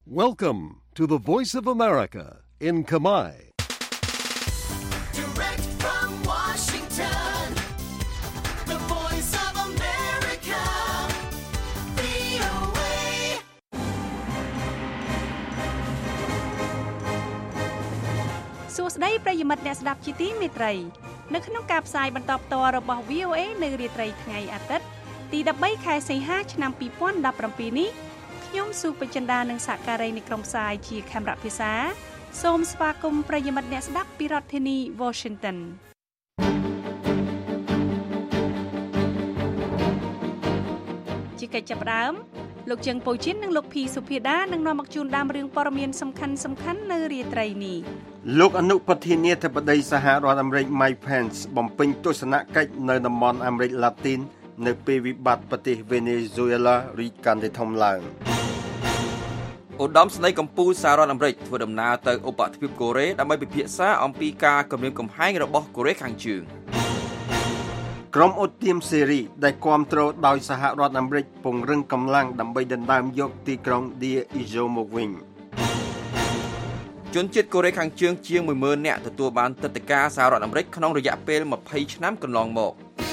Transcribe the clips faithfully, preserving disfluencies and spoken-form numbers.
Welcome to the Voice of America in Khmer. Direct from Washington, the Voice of America, វី អូ เอសួស្តីប្រិយមិត្តអ្នកស្ដាប់ជាទីមេត្រីនៅក្នុងការផ្សាយបន្តផ្ទាល់របស់ វី អូ เอ នៅរាត្រីថ្ងៃអាទិត្យទីដប់បីខែសីហាឆ្នាំពីរពាន់ដប់ប្រាំពីរនេះខ្ញុំសុបចិន្តានិងសហការីនៃក្រុមផ្សាយជាខេមរៈភាសាសូមស្វាគមន៍ប្រិយមិត្តអ្នកស្ដាប់ពីរដ្ឋធានី Washington ជាកិច្ចចាប់ផ្ដើមលោកជើងពូជីននិងលោកភីសុភាដានឹងនាំមកជូនដើមរឿងព័ត៌មានសំខាន់សំខាន់នៅរាត្រីនេះលោកអនុប្រធានាធិបតីសហរដ្ឋអាមេរិក Mike Pence បំពេញទស្សនកិច្ចនៅតំបន់អាមេរិកឡាទីននៅពេលវិបត្តិប្រទេសវេណេស៊ុយអេឡារីកកាន់តែធំឡើងឧត្តមស្នេហ៍កម្ពុជាសហរដ្ឋអាមេរិកធ្វើដំណើរទៅឧបទ្វីបកូរ៉េដើម្បីពិភាក្សាអំពីការគំរាមកំហែងរបស់កូរ៉េខាងជើងក្រុមអូទៀមសេរីដែលគាំទ្រដោយសហរដ្ឋអាមេរិកពង្រឹងកម្លាំងដើម្បីដណ្ដើមយកទីក្រុង Deir ez-Zor មកវិញជនជាតិកូរ៉េខាងជើងជាង មួយម៉ឺន នាក់ទទួលបានទឹកដីការសហរដ្ឋអាមេរិកក្នុងរយៈពេលម្ភៃឆ្នាំកន្លងមក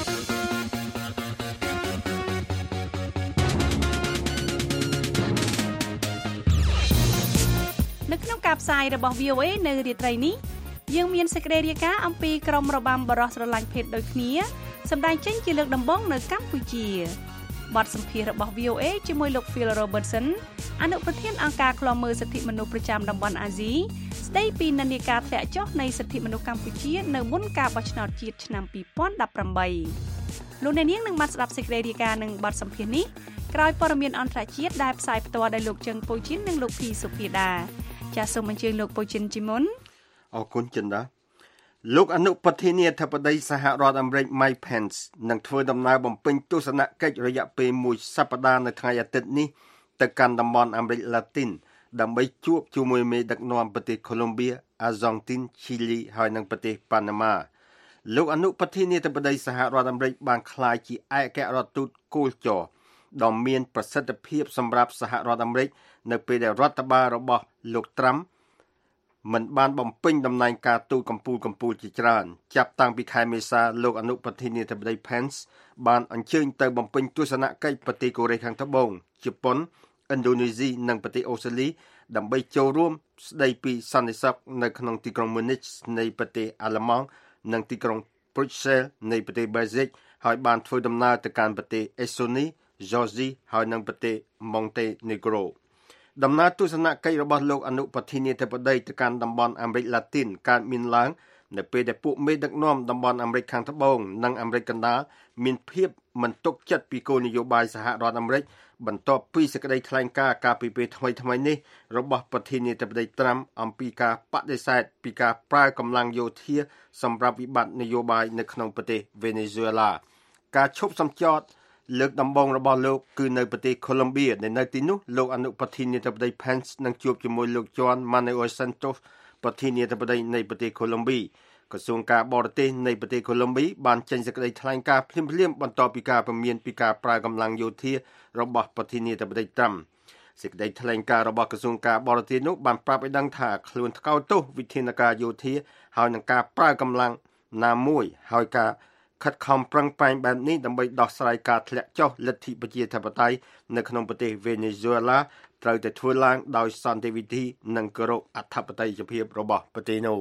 នៅក្នុងការផ្សាយរបស់ វី អូ เอ នៅរាត្រីនេះយើងមានសេចក្តីរាយការណ៍អំពីក្រុមរបាំបរោះស្រឡាញ់ភេទដូចគ្នាសម្ដែងចេញជាលើកដំបូងនៅកម្ពុជាបទសម្ភាសន៍របស់ វី អូ เอ ជាមួយលោក Phil Robertson អនុប្រធានអង្គការឃ្លាំមើលសិទ្ធិមនុស្សប្រចាំតំបន់អាស៊ីស្ដីពីនិន្នាការធ្លាក់ចុះនៃសិទ្ធិមនុស្សកម្ពុជានៅមុនការបោះឆ្នោតជាតិឆ្នាំពីរពាន់ដប់ប្រាំបីលោកអ្នកនាងនឹងបានស្ដាប់សេចក្តីរាយការណ៍នឹងបទសម្ភាសន៍នេះក្រោយព័ត៌មានអន្តរជាតិដែលផ្សាយផ្ទាល់ដោយលោកជើងពូជីននិងលោកភីសុភាដាចាសសូមអញ្ជើញលោកពូជីនជីមុនអរគុណចិនដាលោកអនុប្រធានាធិបតីសហរដ្ឋអាមេរិក Mike Pence នឹងធ្វើដំណើរបំពេញទស្សនកិច្ចរយៈពេលមួយសប្តាហ៍នៅថ្ងៃអាទិត្យនេះទៅកាន់តំបន់អាមេរិកឡាទីនដើម្បីជួបជាមួយមេដឹកនាំប្រទេសកូឡុំបៀ អាហ្សង់ទីន ឈីលីហើយនិងប្រទេសប៉ាណាម៉ាលោកអនុប្រធានាធិបតីសហរដ្ឋអាមេរិកបានក្លាយជាឯកអគ្គរដ្ឋទូតគោលចរដ៏មានប្រសិទ្ធភាពសម្រាប់សហរដ្ឋអាមេរិកនៅពេលដែលរដ្ឋបាលរបស់លោកត្រាំមិនបានបំពេញតំណែងការទូតកម្ពុជាកម្ពុជាជាច្រើនចាប់តាំងពីខែមេសាលោកអនុប្រធានាធិបតី Pence បានអញ្ជើញទៅបំពេញទស្សនកិច្ចប្រទេសកូរ៉េខាងត្បូងជប៉ុនឥណ្ឌូនេស៊ីនិងប្រទេសអូស្ត្រាលីដើម្បីចូលរួមស្ដីពីសន្តិសុខនៅក្នុងទីក្រុង Munich នៃប្រទេសអាល្លឺម៉ង់និងទីក្រុង Brussels នៃប្រទេសបែលហ្សិកហើយបានធ្វើដំណើរទៅកាន់ប្រទេសអេស្តូនី Georgia ហើយនិងប្រទេស Montenegroដំណើរទស្សនកិច្ចរបស់លោកអនុប្រធានាធិបតីទៅកាន់តំបន់អាមេរិកឡាទីនកើតមានឡើងនៅពេលដែលពួកមេដឹកនាំតំបន់អាមេរិកខាងត្បូងនិងអាមេរិកកណ្ដាលមានភាពមិនទុកចិត្តពីគោលនយោបាយសហរដ្ឋអាមេរិកបន្ទាប់ពីសេចក្តីថ្លែងការណ៍កាលពីពេលថ្មីៗនេះរបស់ប្រធានាធិបតីត្រាំអំពីការបដិសេធពីការប្រើកម្លាំងយោធាសម្រាប់វិបត្តិនយោបាយនៅក្នុងប្រទេសវេណេស៊ុយអេឡាការឈប់សម្ចតលើកដំបូងរបស់លោកគឺនៅប្រទេសកូឡុំបៀដែលនៅទីនោះលោកអនុប្រធានាធិបតី Pence នឹងជួបជាមួយលោក Juan Manuel Santos ប្រធានាធិបតីនៃប្រទេសកូឡុំបៀក្រសួងការបរទេសនៃប្រទេសកូឡុំបៀបានចេញសេចក្តីថ្លែងការណ៍ភ្លាមៗបន្ទាប់ពីការព្រមានពីការប្រើកម្លាំងយោធារបស់ប្រធានាធិបតីត្រាំសេចក្តីថ្លែងការណ៍របស់ក្រសួងការបរទេសនោះបានប្រាប់ឲ្យដឹងថាខ្លួនថ្កោលទោសវិធានការយោធាហើយនឹងការប្រើកម្លាំងណាមួយហើយការខិតខំប្រឹងប្រែងបែបនេះដើម្បីដោះស្រាយការធ្លាក់ចុះលទ្ធិប្រជាធិបតេយ្យនៅក្នុងប្រទេសវេណេស៊ុយអេឡាត្រូវតែធ្វើឡើងដោយសន្តិវិធីនិងគោរពអធិបតេយ្យភាពរបស់ប្រទេសនោះ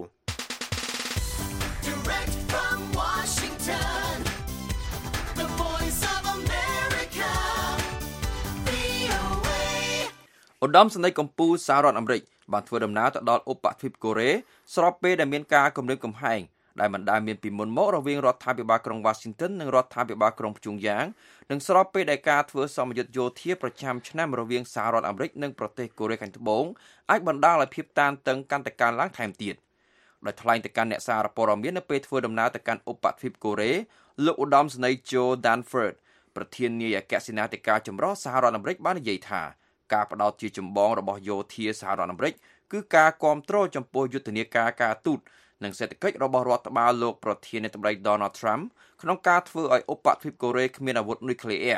Direct from Washington, the Voice of America, វី អូ เอឧត្តមស្នេហ៍កម្ពុជាសហរដ្ឋអាមេរិកបានធ្វើដំណើរទៅដល់ឧបទ្វីបកូរ៉េស្របពេលដែលមានការគំរាមកំហែងដែលមិនដែលមានពីមុនមករវាងរដ្ឋាភិបាលក្រុង Washington និងរដ្ឋាភិបាលក្រុងព្យុងយ៉ាងនិងស្របពេលដែលការធ្វើសម្ពយុទ្ធយោធាប្រចាំឆ្នាំរវាងសហរដ្ឋអាមេរិកនិងប្រទេសកូរ៉េខាងត្បូងអាចបណ្ដាលឲ្យភាពតានតឹងកាន់តែកើនឡើងថែមទៀតដោយថ្លែងទៅកាន់អ្នកសារព័ត៌មាននៅពេលធ្វើដំណើរទៅកាន់ឧបទ្វីបកូរ៉េលោកឧត្តមស្នេហ៍ Joe Dunford ប្រធាននាយអគ្គសេនាធិការចម្រុះសហរដ្ឋអាមេរិកបាននិយាយថាការផ្ដោតជាចម្បងរបស់យោធាសហរដ្ឋអាមេរិកគឺការគាំទ្រចំពោះយុទ្ធនាការការទូតនិងសេដ្ឋកិច្ចរបស់រដ្ឋបាលលោកប្រធានាធិបតី Donald Trump ក្នុងការធ្វើឲ្យឧបទ្វីបកូរ៉េគ្មានអាវុធនុយក្លេអ៊ែរ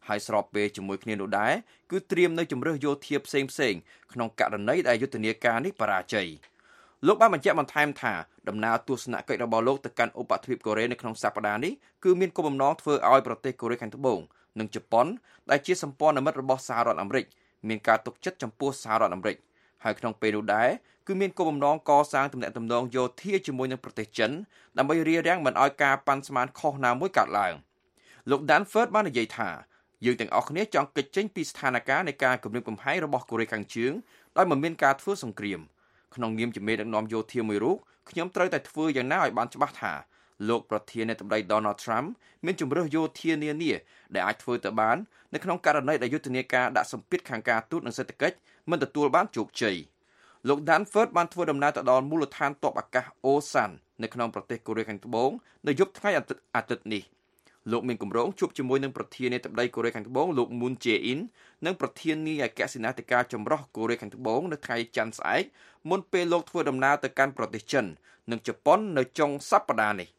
ហើយស្របពេលជាមួយគ្នានោះដែរគឺត្រៀមនៅជំរើសយោធាផ្សេងផ្សេងក្នុងករណីដែលយុទ្ធនាការនេះបរាជ័យលោកបានបញ្ជាក់បន្ថែមថាដំណើរទស្សនកិច្ចរបស់លោកទៅកាន់ឧបទ្វីបកូរ៉េនៅក្នុងសប្តាហ៍នេះគឺមានគោលបំណងធ្វើឲ្យប្រទេសកូរ៉េខាងត្បូងនិងជប៉ុនដែលជាសម្ព័ន្ធមិត្តរបស់សហរដ្ឋអាមេរិកមានការទុកចិត្តចំពោះសហរដ្ឋអាមេរិកហើយក្នុងពេលនោះដែរគឺមានគោលបំណងកសាងទំនាក់ទំនងយោធាជាមួយនឹងប្រទេសចិនដើម្បីរារាំងមិនឲ្យការប៉ាន់ស្មានខុសណាមួយកើតឡើងលោក Danford បាននិយាយថាយើងទាំងអស់គ្នាចង់គេចចេញពីស្ថានភាពនៃការគំរាមកំហែងរបស់កូរ៉េខាងជើងដោយមិនមានការធ្វើសង្គ្រាមក្នុងនាមជាមេដឹកនាំយោធាមួយរូបខ្ញុំត្រូវតែធ្វើយ៉ាងណាឲ្យបានច្បាស់ថាលោកប្រធានាធិបតី Donald Trump មានជំរើសយោធានានាដែលអាចធ្វើទៅបាននៅក្នុងករណីដែលយុទ្ធនាការដាក់សម្ពាធខាងការទូតនិងសេដ្ឋកិច្ចមិនទទួលបានជោគជ័យលោក Danford បានធ្វើដំណើរទៅដល់មូលដ្ឋានទ័ពអាកាស Osan នៅក្នុងប្រទេសកូរ៉េខាងត្បូងនៅយប់ថ្ងៃអាទិត្យនេះលោកមានគម្រោងជួបជាមួយនឹងប្រធានាធិបតីកូរ៉េខាងត្បូងលោក Moon Jae-in និងប្រធានាធិបតីអគ្គសេនាធិការចម្រុះកូរ៉េខាងត្បូងនៅថ្ងៃច័ន្ទស្អែកមុនពេលលោកធ្វើដំណើរទៅកាន់ប្រទេសចិននិងជប៉ុននៅចុងសប្តាហ៍នេះ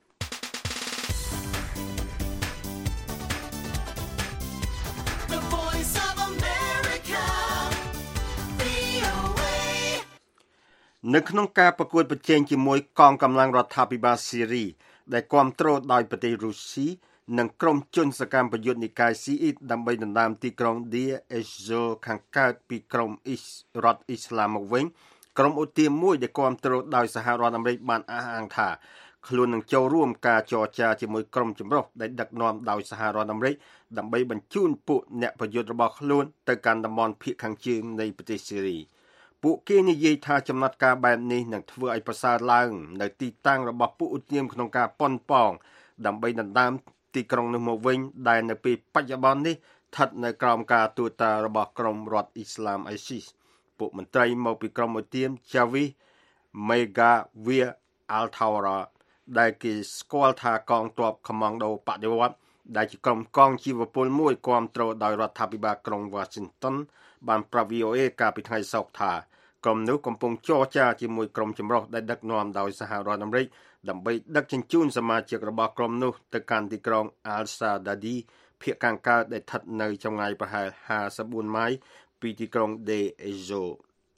នៅក្នុងការប្រកួតប្រជែងជាមួយកងកម្លាំងរដ្ឋាភិបាលស៊ីរីដែលគាំទ្រដោយប្រទេសរុស្ស៊ីនិងក្រុមជនសកម្មប្រយុទ្ធនិកាយស៊ីអ៊ីតដើម្បីដណ្ដើមទីក្រុង Deir ez-Zor ខាងកើតពីក្រុមអ៊ីស្រដ្ឋអ៊ីស្លាមមកវិញក្រុមអូទាមមួយដែលគាំទ្រដោយសហរដ្ឋអាមេរិកបានអះអាងថាខ្លួននឹងចូលរួមការចរចាជាមួយក្រុមចម្រុះដែលដឹកនាំដោយសហរដ្ឋអាមេរិកដើម្បីបញ្ជូនពួកអ្នកប្រយុទ្ធរបស់ខ្លួនទៅកាន់តំបន់ភាគខាងជើងនៃប្រទេសស៊ីរីពួកគេនិយាយថាចំណាត់ការបែបនេះនឹងធ្វើឲ្យប្រសើរឡើងនៅទីតាំងរបស់ពួកឧទាមក្នុងការប៉ុនប៉ងដើម្បីដណ្ដើមទីក្រុងនោះមកវិញដែលនៅពេលបច្ចុប្បន្ននេះស្ថិតនៅក្រោមការទូតារបស់ក្រុមរដ្ឋអ៊ីស្លាម ISIS ពួកមន្ត្រីមកពីក្រុមឧទាម Javish Megawir Al-Tawra ដែលគេស្គាល់ថាកងទ័ពខម៉ង់ដូបដិវត្តន៍ដែលជាក្រុមកងជីវពលមួយគាំទ្រដោយរដ្ឋាភិបាលក្រុង Washington បានប្រាប់ វី អូ អេ កាលពីថ្ងៃសុក្រថាក្រុមនោះកំពុងចរចាជាមួយក្រុមចម្រុះដែលដឹកនាំដោយសហរដ្ឋអាមេរិកដើម្បីដឹកជញ្ជូនសមាជិករបស់ក្រុមនោះទៅកាន់ទីក្រុង Al-Sadadi ភាគខាងកើតដែលស្ថិតនៅចម្ងាយប្រហែលห้าสิบสี่ម៉ាយពីទីក្រុង Deir ez-Zor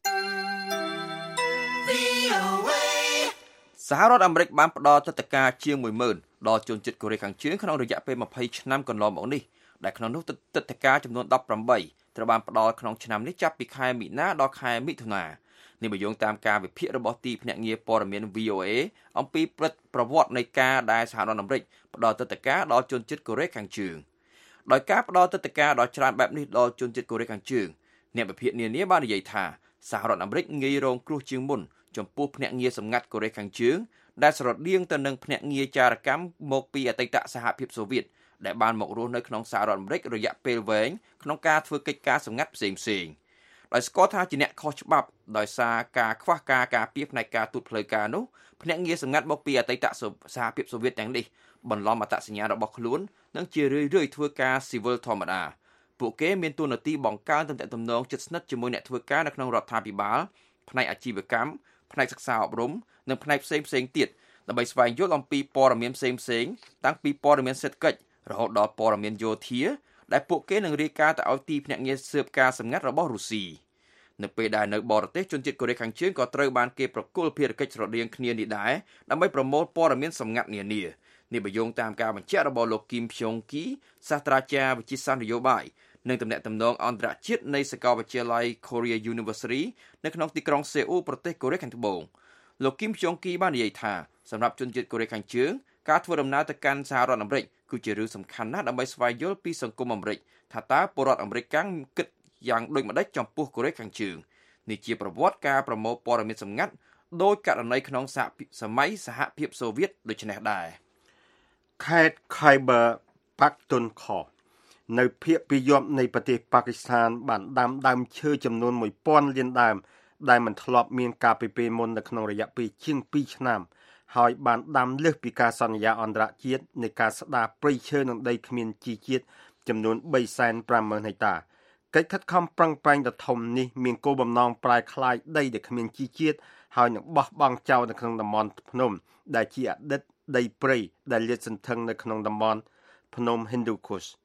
សហរដ្ឋអាមេរិកបានផ្ដល់ទិដ្ឋាការជាង មួយម៉ឺន ដល់ជនជាតិកូរ៉េខាងជើងក្នុងរយៈពេលยี่สิบឆ្នាំកន្លងមកនេះដែលក្នុងនោះទិដ្ឋាការចំនួនដប់ប្រាំបីត្រូវបានផ្ដល់ក្នុងឆ្នាំនេះចាប់ពីខែមីនាដល់ខែមិថុនានេះបើយោងតាមការវិភាគរបស់ទីភ្នាក់ងារព័ត៌មាន វី អូ អេ អំពីព្រឹត្តិប្រវត្តិនៃការដែលសហរដ្ឋអាមេរិកផ្ដល់ទិដ្ឋាការដល់ជនជាតិកូរ៉េខាងជើងដោយការផ្ដល់ទិដ្ឋាការដល់ច្រើនបែបនេះដល់ជនជាតិកូរ៉េខាងជើងអ្នកវិភាគនានាបាននិយាយថាសហរដ្ឋអាមេរិកងាយរងគ្រោះជាងមុនចំពោះភ្នាក់ងារសម្ងាត់កូរ៉េខាងជើងដែលស្រដៀងទៅនឹងភ្នាក់ងារចារកម្មមកពីអតីតសហភាពសូវៀតដែលបានមករស់នៅក្នុងសហរដ្ឋអាមេរិករយៈពេលវែងក្នុងការធ្វើកិច្ចការសម្ងាត់ផ្សេងៗដោយស្គាល់ថាជាអ្នកខុសច្បាប់ដោយសារការខ្វះការការពារផ្នែកការទូតផ្លូវការនោះភ្នាក់ងារសម្ងាត់មកពីអតីតសហភាពសូវៀតទាំងនេះបន្លំអត្តសញ្ញាណរបស់ខ្លួននិងជារឿយៗធ្វើការស៊ីវិលធម្មតាពួកគេមានតួនាទីបង្កើនទំនាក់ទំនងជិតស្និទ្ធជាមួយអ្នកធ្វើការនៅក្នុងរដ្ឋាភិបាលផ្នែកអាជីវកម្មផ្នែកសិក្សាអប់រំនិងផ្នែកផ្សេងៗទៀតដើម្បីស្វែងយល់អំពីព័ត៌មានផ្សេងៗតាំងពីព័ត៌មានសេដ្ឋកិច្ចរហូតដល់ព័ត៌មានយោធាដែលពួកគេនឹងរាយការណ៍ទៅឲ្យទីភ្នាក់ងារស៊ើបការសម្ងាត់របស់រុស្ស៊ីនៅពេលដែលនៅបរទេសជនជាតិកូរ៉េខាងជើងក៏ត្រូវបានគេប្រគល់ភារកិច្ចស្រដៀងគ្នានេះដែរដើម្បីប្រមូលព័ត៌មានសម្ងាត់នានានេះបើយោងតាមការបញ្ជាក់របស់លោកគីមព្យុងគីសាស្ត្រាចារ្យវិទ្យាសាស្ត្រនយោបាយនិងទំនាក់ទំនងអន្តរជាតិនៃសាកលវិទ្យាល័យ Korea University នៅក្នុងទីក្រុងសេអ៊ូលប្រទេសកូរ៉េខាងត្បូងលោកគីមព្យុងគីបាននិយាយថាសម្រាប់ជនជាតិកូរ៉េខាងជើងការធ្វើដំណើរទៅកាន់សហរដ្ឋអាមេរិកគឺជារឿងសំខាន់ណាស់ដើម្បីស្វែងយល់ពីសង្គមអាមេរិកថាតើពលរដ្ឋអាមេរិកកាំងគិតយ៉ាងដូចម្តេចចំពោះកូរ៉េខាងជើងនេះជាប្រវត្តិការប្រមូលព័ត៌មានសម្ងាត់ដោយករណីក្នុងសម័យសហភាពសូវៀតដូចនេះដែរខេត្ត Khyber Pakhtunkhwa នៅភាគពាយ័ព្យនៃប្រទេសប៉ាគីស្ថានបានដាំដើមឈើចំនួនមួយពាន់លានដើមដែលមិនធ្លាប់មានការពីពេលមុននៅក្នុងរយៈពេលជាងពីរឆ្នាំហើយបានដាំលើសពីការសន្យាអន្តរជាតិនៃការស្ដារព្រៃឈើនិងដីគ្មានជីជាតិចំនួនបីសែនប្រាំម៉ឺនហិកតាកិច្ចខិតខំប្រឹងប្រែងដ៏ធំនេះមានគោលបំណងប្រែក្លាយដីដែលគ្មានជីជាតិហើយនឹងបោះបង់ចោលនៅក្នុងតំបន់ភ្នំដែលជាអតីតដីព្រៃដែលលាតសន្ធឹងនៅក្នុងតំបន់ភ្នំ Hindu Kush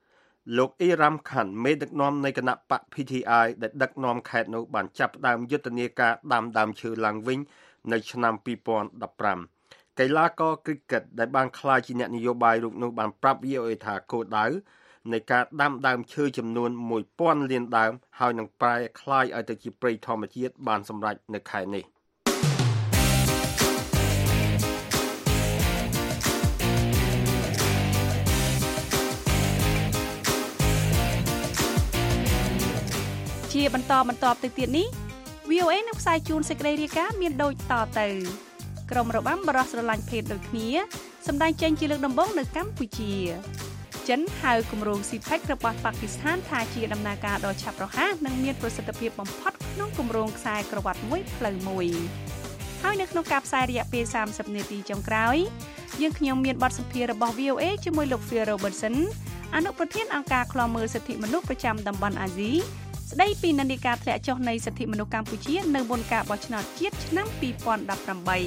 លោកអ៊ីរ៉ាំខាន់មេដឹកនាំនៃគណៈបក พี ที ไอ ដែលដឹកនាំខេត្តនោះបានចាប់ផ្ដើមយុទ្ធនាការដាំដើមឈើឡើងវិញនៅឆ្នាំពីរពាន់ដប់ប្រាំកីឡាករគ្រីកេតដែលបានក្លាយជាអ្នកនយោបាយរូបនោះបានប្រាប់ វី អូ เอ ថាគោលដៅនៃការដាំដើមឈើចំនួនមួយពាន់លានដើមហើយនឹងប្រែក្លាយឲ្យទៅជាព្រៃធម្មជាតិបានសម្រេចនៅខែនេះជាបន្តបន្តទៅទៀតនេះ វី អូ เอ នឹងផ្សាយជូនសេចក្តីរាយការណ៍មានដូចតទៅក្រុមរបាំបរោះស្រឡាញ់ភេទដូចគ្នាសម្ដែងចេញជាលើកដំបូងនៅកម្ពុជាចិនហៅគម្រោង ស៊ី ពេក របស់ប៉ាគីស្ថានថាជាដំណើរការដ៏ឆាប់រហ័សនិងមានប្រសិទ្ធភាពបំផុតក្នុងគម្រោងខ្សែក្រវ៉ាត់មួយផ្លូវមួយហើយនៅក្នុងការផ្សាយរយៈពេលសាមសិបនាទីចុងក្រោយយើងខ្ញុំមានបទសម្ភាសន៍របស់ វី អូ เอ ជាមួយលោក Phil Robertson អនុប្រធានអង្គការឃ្លាំមើលសិទ្ធិមនុស្សប្រចាំតំបន់អាស៊ីស្ដីពីនិន្នាការធ្លាក់ចុះនៃសិទ្ធិមនុស្សកម្ពុជានៅមុនការបោះឆ្នោតជាតិឆ្នាំពីរពាន់ដប់ប្រាំបី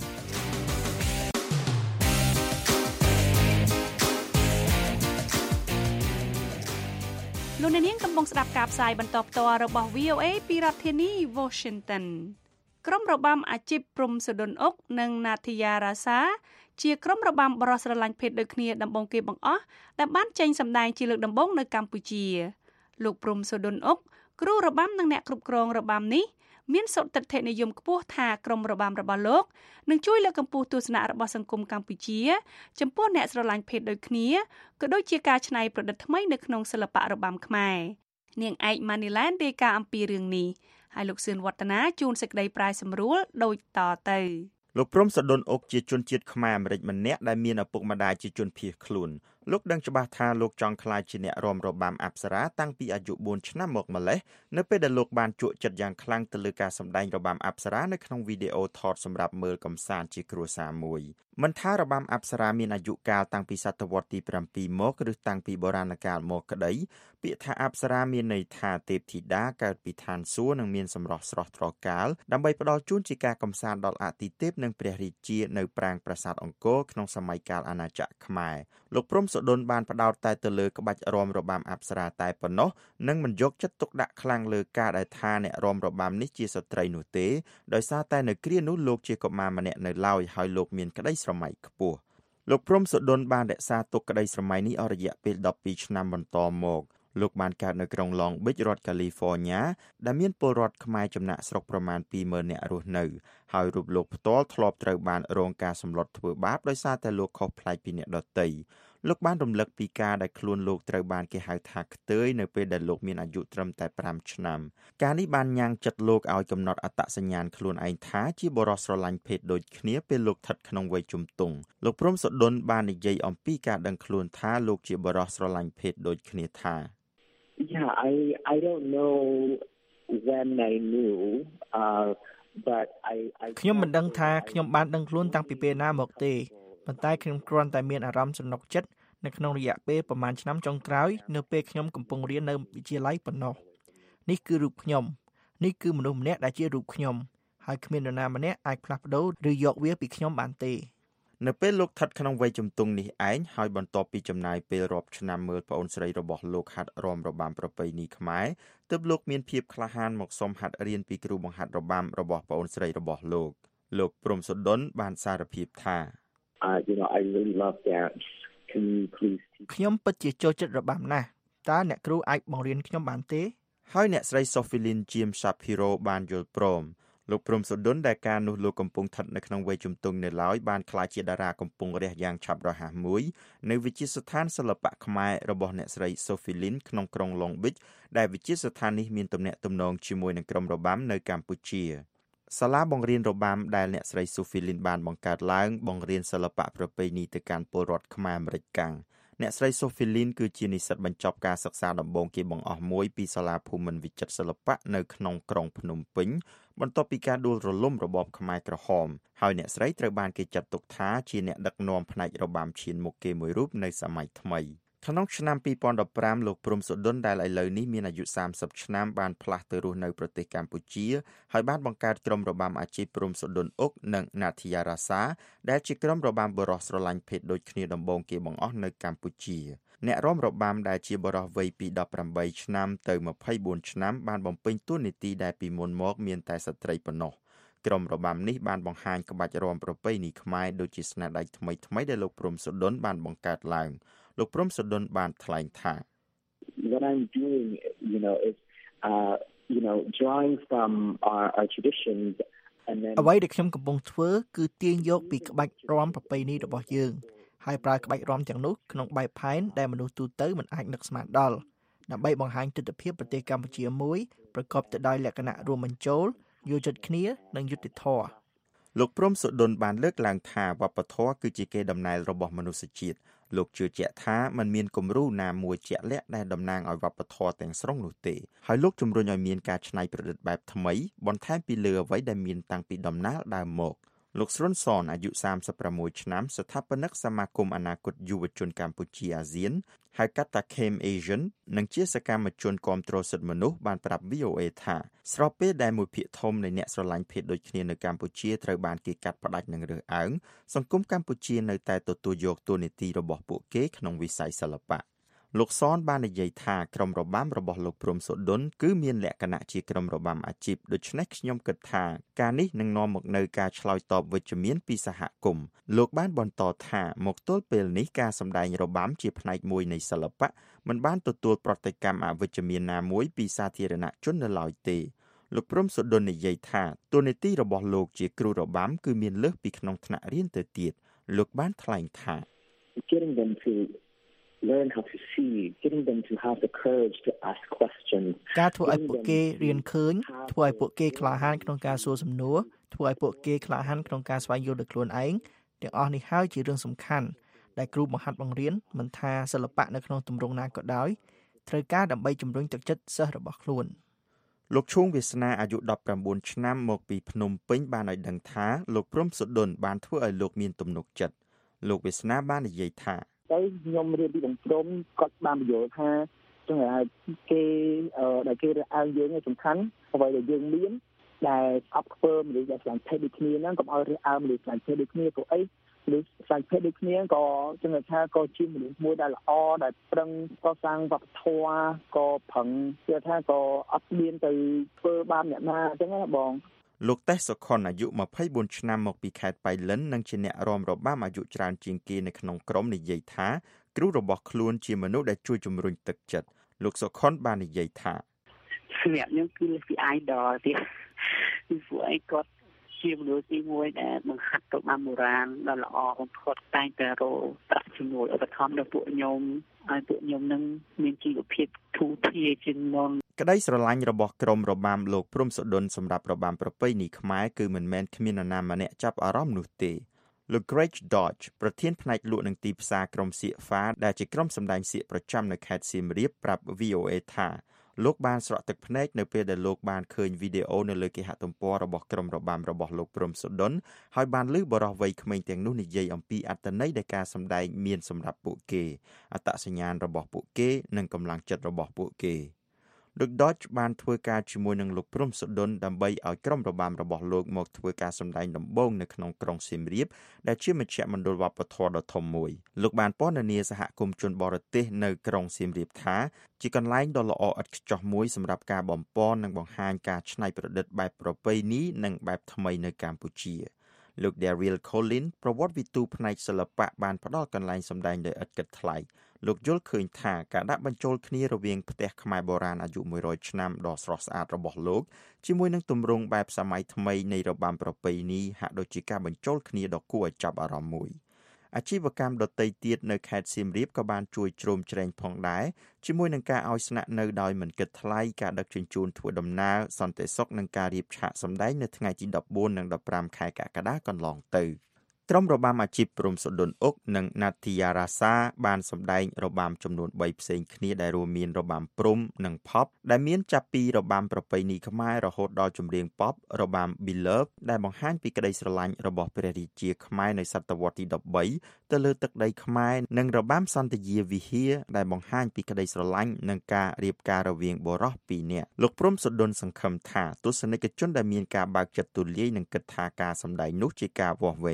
លោកអ្នកនាងកំពុងស្ដាប់ការផ្សាយបន្តផ្ទាល់របស់ វី អូ เอ ពីរដ្ឋធានី Washington ក្រុមរបាំអាជីពព្រំសុដុនអុកនិងណាធីយ៉ារ៉ាសាជាក្រុមរបាំបរោះស្រឡាញ់ភេទដូចគ្នាដំបូងគេបង្អស់ដែលបានចេញសម្ដែងជាលើកដំបូងនៅកម្ពុជាលោកព្រំសុដុនអុកគ្រូរបាំនិងអ្នកគ្រប់គ្រងរបាំនេះមានសុទ្ធិដ្ឋិនិយមខ្ពស់ថាក្រុមរបាំរបស់លោកនឹងជួយលើកកម្ពស់ទស្សនៈរបស់សង្គមកម្ពុជាចំពោះអ្នកស្រឡាញ់ភេទដូចគ្នាក៏ដូចជាការច្នៃប្រឌិតថ្មីនៅក្នុងសិល្បៈរបាំខ្មែរនាងឯក Maniland រាយការណ៍អំពីរឿងនេះហើយលោកសឿនវឌ្ឍនាជួនសេចក្តីប្រាយសម្រួលដូចតទៅលោកព្រំសុដុនអុកជាជនជាតិខ្មែរអាមេរិកម្នាក់ដែលមានឪពុកម្ដាយជាជនភៀសខ្លួនលោកដឹងច្បាស់ថាលោកចង់ក្លាយជាអ្នករាំរបាំអប្សរាតាំងពីអាយុបួនឆ្នាំមកម្លេះនៅពេលដែលលោកបានជក់ចិត្តយ៉ាងខ្លាំងទៅលើការសម្ដែងរបាំអប្សរានៅក្នុងវីដេអូថតសម្រាប់មើលកម្សាន្តជាគ្រួសារមួយមិនថារបាំអប្សរាមានអាយុកាលតាំងពីសតវត្សទីប្រាំពីរមកឬតាំងពីបុរាណកាលមកក្តីពាក្យថាអប្សរាមានន័យថាទេពធីតាកើតពីឋានសួគ៌និងមានសម្រស់ស្រស់ត្រកាលដើម្បីផ្ដល់ជូនជាការកម្សាន្តដល់អាទិទេពនិងព្រះរាជានៅប្រាង្គប្រាសាទអង្គរក្នុងសម័យកាលអាណាចក្រខ្មែរលោកព្រំសុដុនបានផ្ដោតតែទៅលើក្បាច់រាំរបាំអប្សរាតែប៉ុណ្ណោះនិងមិនយកចិត្តទុកដាក់ខ្លាំងលើការដែលថាអ្នករាំរបាំនេះជាស្ត្រីនោះទេដោយសារតែនៅគ្រានោះលោកជាកុមារម្នាក់នៅឡើយហើយលោកមានក្តីស្រមៃខ្ពស់លោកព្រំសុដុនបានរក្សាទុកក្តីស្រមៃនេះអស់រយៈពេលដប់ពីរឆ្នាំបន្តមកលោកបានកើតនៅក្រុង Long Beach រដ្ឋ California ដែលមានពលរដ្ឋខ្មែរចំណាក់ស្រុកប្រមាណពីរម៉ឺននាក់រស់នៅហើយរូបលោកផ្ទាល់ធ្លាប់ត្រូវបានរងការសម្លុតធ្វើបាបដោយសារតែលោកខុសប្លែកពីអ្នកដទៃលោកបានរំលឹកពីការដែលខ្លួនលោកត្រូវបានគេហៅថាខ្ទើយនៅពេលដែលលោកមានអាយុត្រឹមតែប្រាំឆ្នាំការនេះបានញ៉ាំងចិត្តលោកឲ្យកំណត់អត្តសញ្ញាណខ្លួនឯងថាជាបរិសុទ្ធស្រឡាញ់ភេទដូចគ្នាពេលលោកស្ថិតក្នុងវ័យជំទង់លោកព្រំសុដុនបាននិយាយអំពីការដឹងខ្លួនថាលោកជាបរិសុទ្ធស្រឡាញ់ភេទដូចគ្នាថា Yeah, I I don't know when I knew uh but I I ខ្ញុំមិនដឹងថាខ្ញុំបានដឹងខ្លួនតាំងពីពេលណាមកទេប៉ុន្តែខ្ញុំគ្រាន់តែមានអារម្មណ៍សំណុកចិត្តនៅក្នុងរយៈពេលប្រហែលឆ្នាំចុងក្រោយនៅពេលខ្ញុំកំពុងរៀននៅវិទ្យាល័យប៉ុណ្ណោះនេះគឺរូបខ្ញុំនេះគឺមនុស្សម្នាក់ដែលជារូបខ្ញុំហើយគ្មាននរណាម្នាក់អាចផ្លាស់ប្ដូរឬយកវាពីខ្ញុំបានទេនៅពេលលោកស្ថិតក្នុងវ័យជំទង់នេះឯងហើយបន្ទាប់ពីចំណាយពេលរាប់ឆ្នាំមើលប្អូនស្រីរបស់លោកហាត់រាំរបាំប្រពៃណីខ្មែរទើបលោកមានភាពក្លាហានមកសុំហាត់រៀនពីគ្រូបង្ហាត់របាំរបស់ប្អូនស្រីរបស់លោកលោកព្រំសុដុនបានសារភាពថា uh, you know I really love dance can you please ខ្ញុំពិតជាចូលចិត្តរបាំណាស់តើអ្នកគ្រូអាចបង្រៀនខ្ញុំបានទេហើយអ្នកស្រី Sophie-Lynn James Shapiro បានយល់ព្រមលោកព្រំសុដុនដែលកាលនោះលោកកំពុងស្ថិតនៅក្នុងវ័យជំទង់នៅឡើយបានក្លាយជាតារាកំពុងរះយ៉ាងឆាប់រហ័សមួយនៅវិទ្យាស្ថានសិល្បៈខ្មែររបស់អ្នកស្រី Sophie-Lynn ក្នុងក្រុង Long Beach ដែលវិទ្យាស្ថាននេះមានទំនាក់ទំនងជាមួយនឹងក្រុមរបាំនៅកម្ពុជាសាលាបង្រៀនរបាំដែលអ្នកស្រី Sophie-Lynn បានបង្កើតឡើងបង្រៀនសិល្បៈប្រពៃណីទៅកាន់ពលរដ្ឋខ្មែរអាមេរិកកាំងអ្នកស្រី Sophie-Lynn គឺជានិស្សិតបញ្ចប់ការសិក្សាដំបូងគេបង្អស់មួយពីសាលាភូមិន្ទវិចិត្រសិល្បៈនៅក្នុងក្រុងភ្នំពេញបន្ទាប់ពីការដួលរលំរបបខ្មែរក្រហមហើយអ្នកស្រីត្រូវបានគេចាត់ទុកថាជាអ្នកដឹកនាំផ្នែករបាំឈានមុខគេមួយរូបនៅសម័យថ្មីក្នុងឆ្នាំពីរពាន់ដប់ប្រាំលោកព្រំសុដុនដែលឥឡូវនេះមានអាយុសាមសិបឆ្នាំបានផ្លាស់ទៅរស់នៅប្រទេសកម្ពុជាហើយបានបង្កើតក្រុមរបាំអាជីពព្រំសុដុនអុកនិងណាធីយ៉ារ៉ាសាដែលជាក្រុមរបាំបរិសុទ្ធស្រឡាញ់ភេទដូចគ្នាដំបូងគេបង្អស់នៅកម្ពុជាអ្នករាំរបាំដែលជាបរិសុទ្ធវ័យពីដប់ប្រាំបីឆ្នាំទៅម្ភៃបួនឆ្នាំបានបំពេញតួនាទីដែលពីមុនមកមានតែស្ត្រីប៉ុណ្ណោះក្រុមរបាំនេះបានបង្ហាញក្បាច់រាំប្រពៃណីខ្មែរដូចជាស្នាដៃថ្មីៗដែលលោកព្រំសុដុនបានបង្កើតឡើងលោកព្រំសុដុនបានថ្លែងថា What I'm doing, you know, is uh you know, drawing from our our traditions and then អ្វីដែលខ្ញុំកំពុងធ្វើគឺទាញយកពីក្បាច់រាំប្រពៃណីរបស់យើងហើយប្រើក្បាច់រាំទាំងនោះក្នុងបែបផែនដែលមនុស្សទូទៅមិនអាចនឹកស្មានដល់ដើម្បីបង្ហាញទស្សនវិជ្ជាប្រទេសកម្ពុជាមួយប្រកបទៅដោយលក្ខណៈរួមបញ្ចូលយល់ចិត្តគ្នានិងយុត្តិធម៌លោកព្រំសុដុនបានលើកឡើងថាវប្បធម៌គឺជាកេរដំណែលរបស់មនុស្សជាតិលោកជឿជាក់ថាมันមានគំរូណាមួយជាក់លាក់ដែលតំណាងឲ្យវប្បធម៌ទាំងស្រុងនោះទេហើយលោកជំរុញឲ្យមានការច្នៃប្រឌិតបែបថ្មីបន្ថែមពីលើអ្វីដែលមានតាំងពីដំណាលដើមមកលោកស្រុនសនអាយុសាមសិបប្រាំមួយឆ្នាំស្ថាបនិកសមាគមអនាគតយុវជនកម្ពុជាអាស៊ានហៅកាត់ថា Came Asian និងជាសកម្មជនគាំទ្រសិទ្ធិមនុស្សបានប្រាប់ វី អូ អេ ថាស្របពេលដែលមួយភាគធំនៃអ្នកស្រឡាញ់ភេទដូចគ្នានៅកម្ពុជាត្រូវបានគេកាត់ផ្តាច់និងរើសអើងសង្គមកម្ពុជានៅតែទទួលយកតួនាទីរបស់ពួកគេក្នុងវិស័យសិល្បៈលោកសនបាននិយាយថាក្រុមរបាំរបស់លោកព្រំសុដុនគឺមានលក្ខណៈជាក្រុមរបាំអាជីពដូច្នេះខ្ញុំគិតថាការនេះនឹងនាំមកនូវការឆ្លើយតបវិជ្ជមានពីសហគមន៍លោកបានបន្តថាមកទល់ពេលនេះការសម្ដែងរបាំជាផ្នែកមួយនៃសិល្បៈមិនបានទទួលប្រតិកម្មអវិជ្ជមានណាមួយពីសាធារណជននៅឡើយទេលោកព្រំសុដុននិយាយថាតួនាទីរបស់លោកជាគ្រូរបាំគឺមានលើសពីក្នុងថ្នាក់រៀនទៅទៀតលោកបានថ្លែងថា getting them to learn how to see, getting them to have the courage to ask questions ការធ្វើឲ្យពួកគេរៀនឃើញធ្វើឲ្យពួកគេក្លាហានក្នុងការសួរសំណួរធ្វើឲ្យពួកគេក្លាហានក្នុងការស្វែងយល់ដោយខ្លួនឯងទាំងអស់នេះហើយជារឿងសំខាន់ដែលគ្រូបង្ហាត់បង្រៀនមិនថាសិល្បៈនៅក្នុងទម្រង់ណាក៏ដោយត្រូវការដើម្បីជំរុញទឹកចិត្តសិស្សរបស់ខ្លួនលោកឈួងវាសនាអាយុដប់ប្រាំបួនឆ្នាំមកពីភ្នំពេញបានឲ្យដឹងថាលោកព្រំសុដុនបានធ្វើឲ្យលោកមានទំនុកចិត្តលោកវាសនាបាននិយាយថាទៅខ្ញុំរៀនពីបងព្រំគាត់បានបញ្យល់ថាចឹងហើយគេដែលគេរើសអើងយើងសំខាន់អ្វីដែលយើងមានដែលអបខ្ពើមនុស្សដែលស្លាញ់ភេទដូចគ្នាហ្នឹងកុំឲ្យរើសអើងមនុស្សស្លាញ់ភេទដូចគ្នាព្រោះអីមនុស្សស្លាញ់ភេទដូចគ្នាក៏ចឹងថាក៏ជាមនុស្សមួយដែលល្អដែលប្រឹងកសាងវប្បធម៌ក៏ប្រឹងគេថាក៏អត់មានទៅធ្វើបាបអ្នកណាចឹងណាបងលោកតេសសុខុនអាយុម្ភៃបួនឆ្នាំមកពីខេត្តបៃលិននិងជាអ្នករាំរបាំអាយុច្រើនជាងគេនៅក្នុងក្រុមនិយាយថាគ្រូរបស់ខ្លួនជាមនុស្សដែលជួយជំរុញទឹកចិត្តលោកសុខុនបាននិយាយថាសម្រាប់ខ្ញុំគឺពី idol ទៀតពីពួកឯងគាត់ជាមនុស្សទីមួយដែលបង្ហាត់របាំបុរាណដ៏ល្អបំផុតតែងតែរកប្រាក់ចំណូលឧបត្ថម្ភដល់ពួកខ្ញុំឲ្យពួកខ្ញុំនឹងមានជីវភាពធូរធារជាងមុនក្តីស្រឡាញ់របស់ក្រុមរបាំលោកព្រំសុដុនសម្រាប់របាំប្រពៃណីខ្មែរគឺមិនមែនគ្មាននរណាម្នាក់ចាប់អារម្មណ៍នោះទេលោក Greg Dodge ប្រធានផ្នែកលក់និងទីផ្សារក្រុមសៀកហ្វាដែលជាក្រុមសម្ដែងសៀកប្រចាំនៅខេត្តសៀមរាបប្រាប់ វី អូ អេ ថាលោកបានស្រក់ទឹកភ្នែកនៅពេលដែលលោកបានឃើញវីដេអូនៅលើគេហទំព័ររបស់ក្រុមរបាំរបស់លោកព្រំសុដុនហើយបានឮបរិសុទ្ធវ័យក្មេងទាំងនោះនិយាយអំពីអត្ថន័យដែលការសម្ដែងមានសម្រាប់ពួកគេអត្តសញ្ញាណរបស់ពួកគេនិងកម្លាំងចិត្តរបស់ពួកគេលោក Dodge បានធ្វើការជាមួយនឹងលោកព្រំសុដុនដើម្បីឲ្យក្រុមរបាំរបស់លោកមកធ្វើការសម្ដែងដំបូងនៅក្នុងក្រុងសៀមរាបដែលជាមជ្ឈមណ្ឌលវប្បធម៌ដ៏ធំមួយលោកបានពណ៌នាសហគមន៍ជនបរទេសនៅក្រុងសៀមរាបថាជាកន្លែងដ៏ល្អឥតខ្ចោះមួយសម្រាប់ការបំពន់និងបង្ហាញការច្នៃប្រឌិតបែបប្រពៃណីនិងបែបថ្មីនៅកម្ពុជាលោក Daryl Collins ប្រវត្តិវិទូផ្នែកសិល្បៈបានផ្ដល់កន្លែងសម្ដែងដោយឥតគិតថ្លៃលោកយល់ឃើញថាការដាក់បញ្ចូលគ្នារវាងផ្ទះខ្មែរបុរាណអាយុមួយរយឆ្នាំដ៏ស្រស់ស្អាតរបស់លោកជាមួយនឹងទម្រង់បែបសម័យថ្មីនៃរបាំប្រពៃណីហាក់ដូចជាការបញ្ចូលគ្នាដ៏គួរឲ្យចាប់អារម្មណ៍មួយអាជីវកម្មដទៃទៀតនៅខេត្តសៀមរាបក៏បានជួយជ្រោមជ្រែងផងដែរជាមួយនឹងការឲ្យស្នាក់នៅដោយមិនគិតថ្លៃការដឹកជញ្ជូនធ្វើដំណើរសន្តិសុខនិងការរៀបឆាកសម្ដែងនៅថ្ងៃទីដប់បួននិងដប់ប្រាំខែកក្កដាកន្លងទៅក្រុមរបាំអាជីពព្រំសុដុនអុកនិងណាត់ធីយ៉ារ៉ាសាបានសម្ដែងរបាំចំនួនបីផ្សេងគ្នាដែលរួមមានរបាំព្រំនិងផប់ដែលមានចាប់ពីរបាំប្រពៃណីខ្មែររហូតដល់ចម្រៀងប៉ុបរបាំ Beloved ដែលបង្ហាញពីក្តីស្រឡាញ់របស់ព្រះរាជាខ្មែរនៅសតវត្សទីដប់បីទៅលើទឹកដីខ្មែរនិងរបាំសន្តាយាវិហារដែលបង្ហាញពីក្តីស្រឡាញ់និងការរៀបការរវាងបុរសពីរនាក់លោកព្រំសុដុនសង្ឃឹមថាទស្សនិកជនដែលមានការបើកចិត្តទូលាយនឹងគិតថាការសម្ដែងនោះជាការវាស់វែងមួយ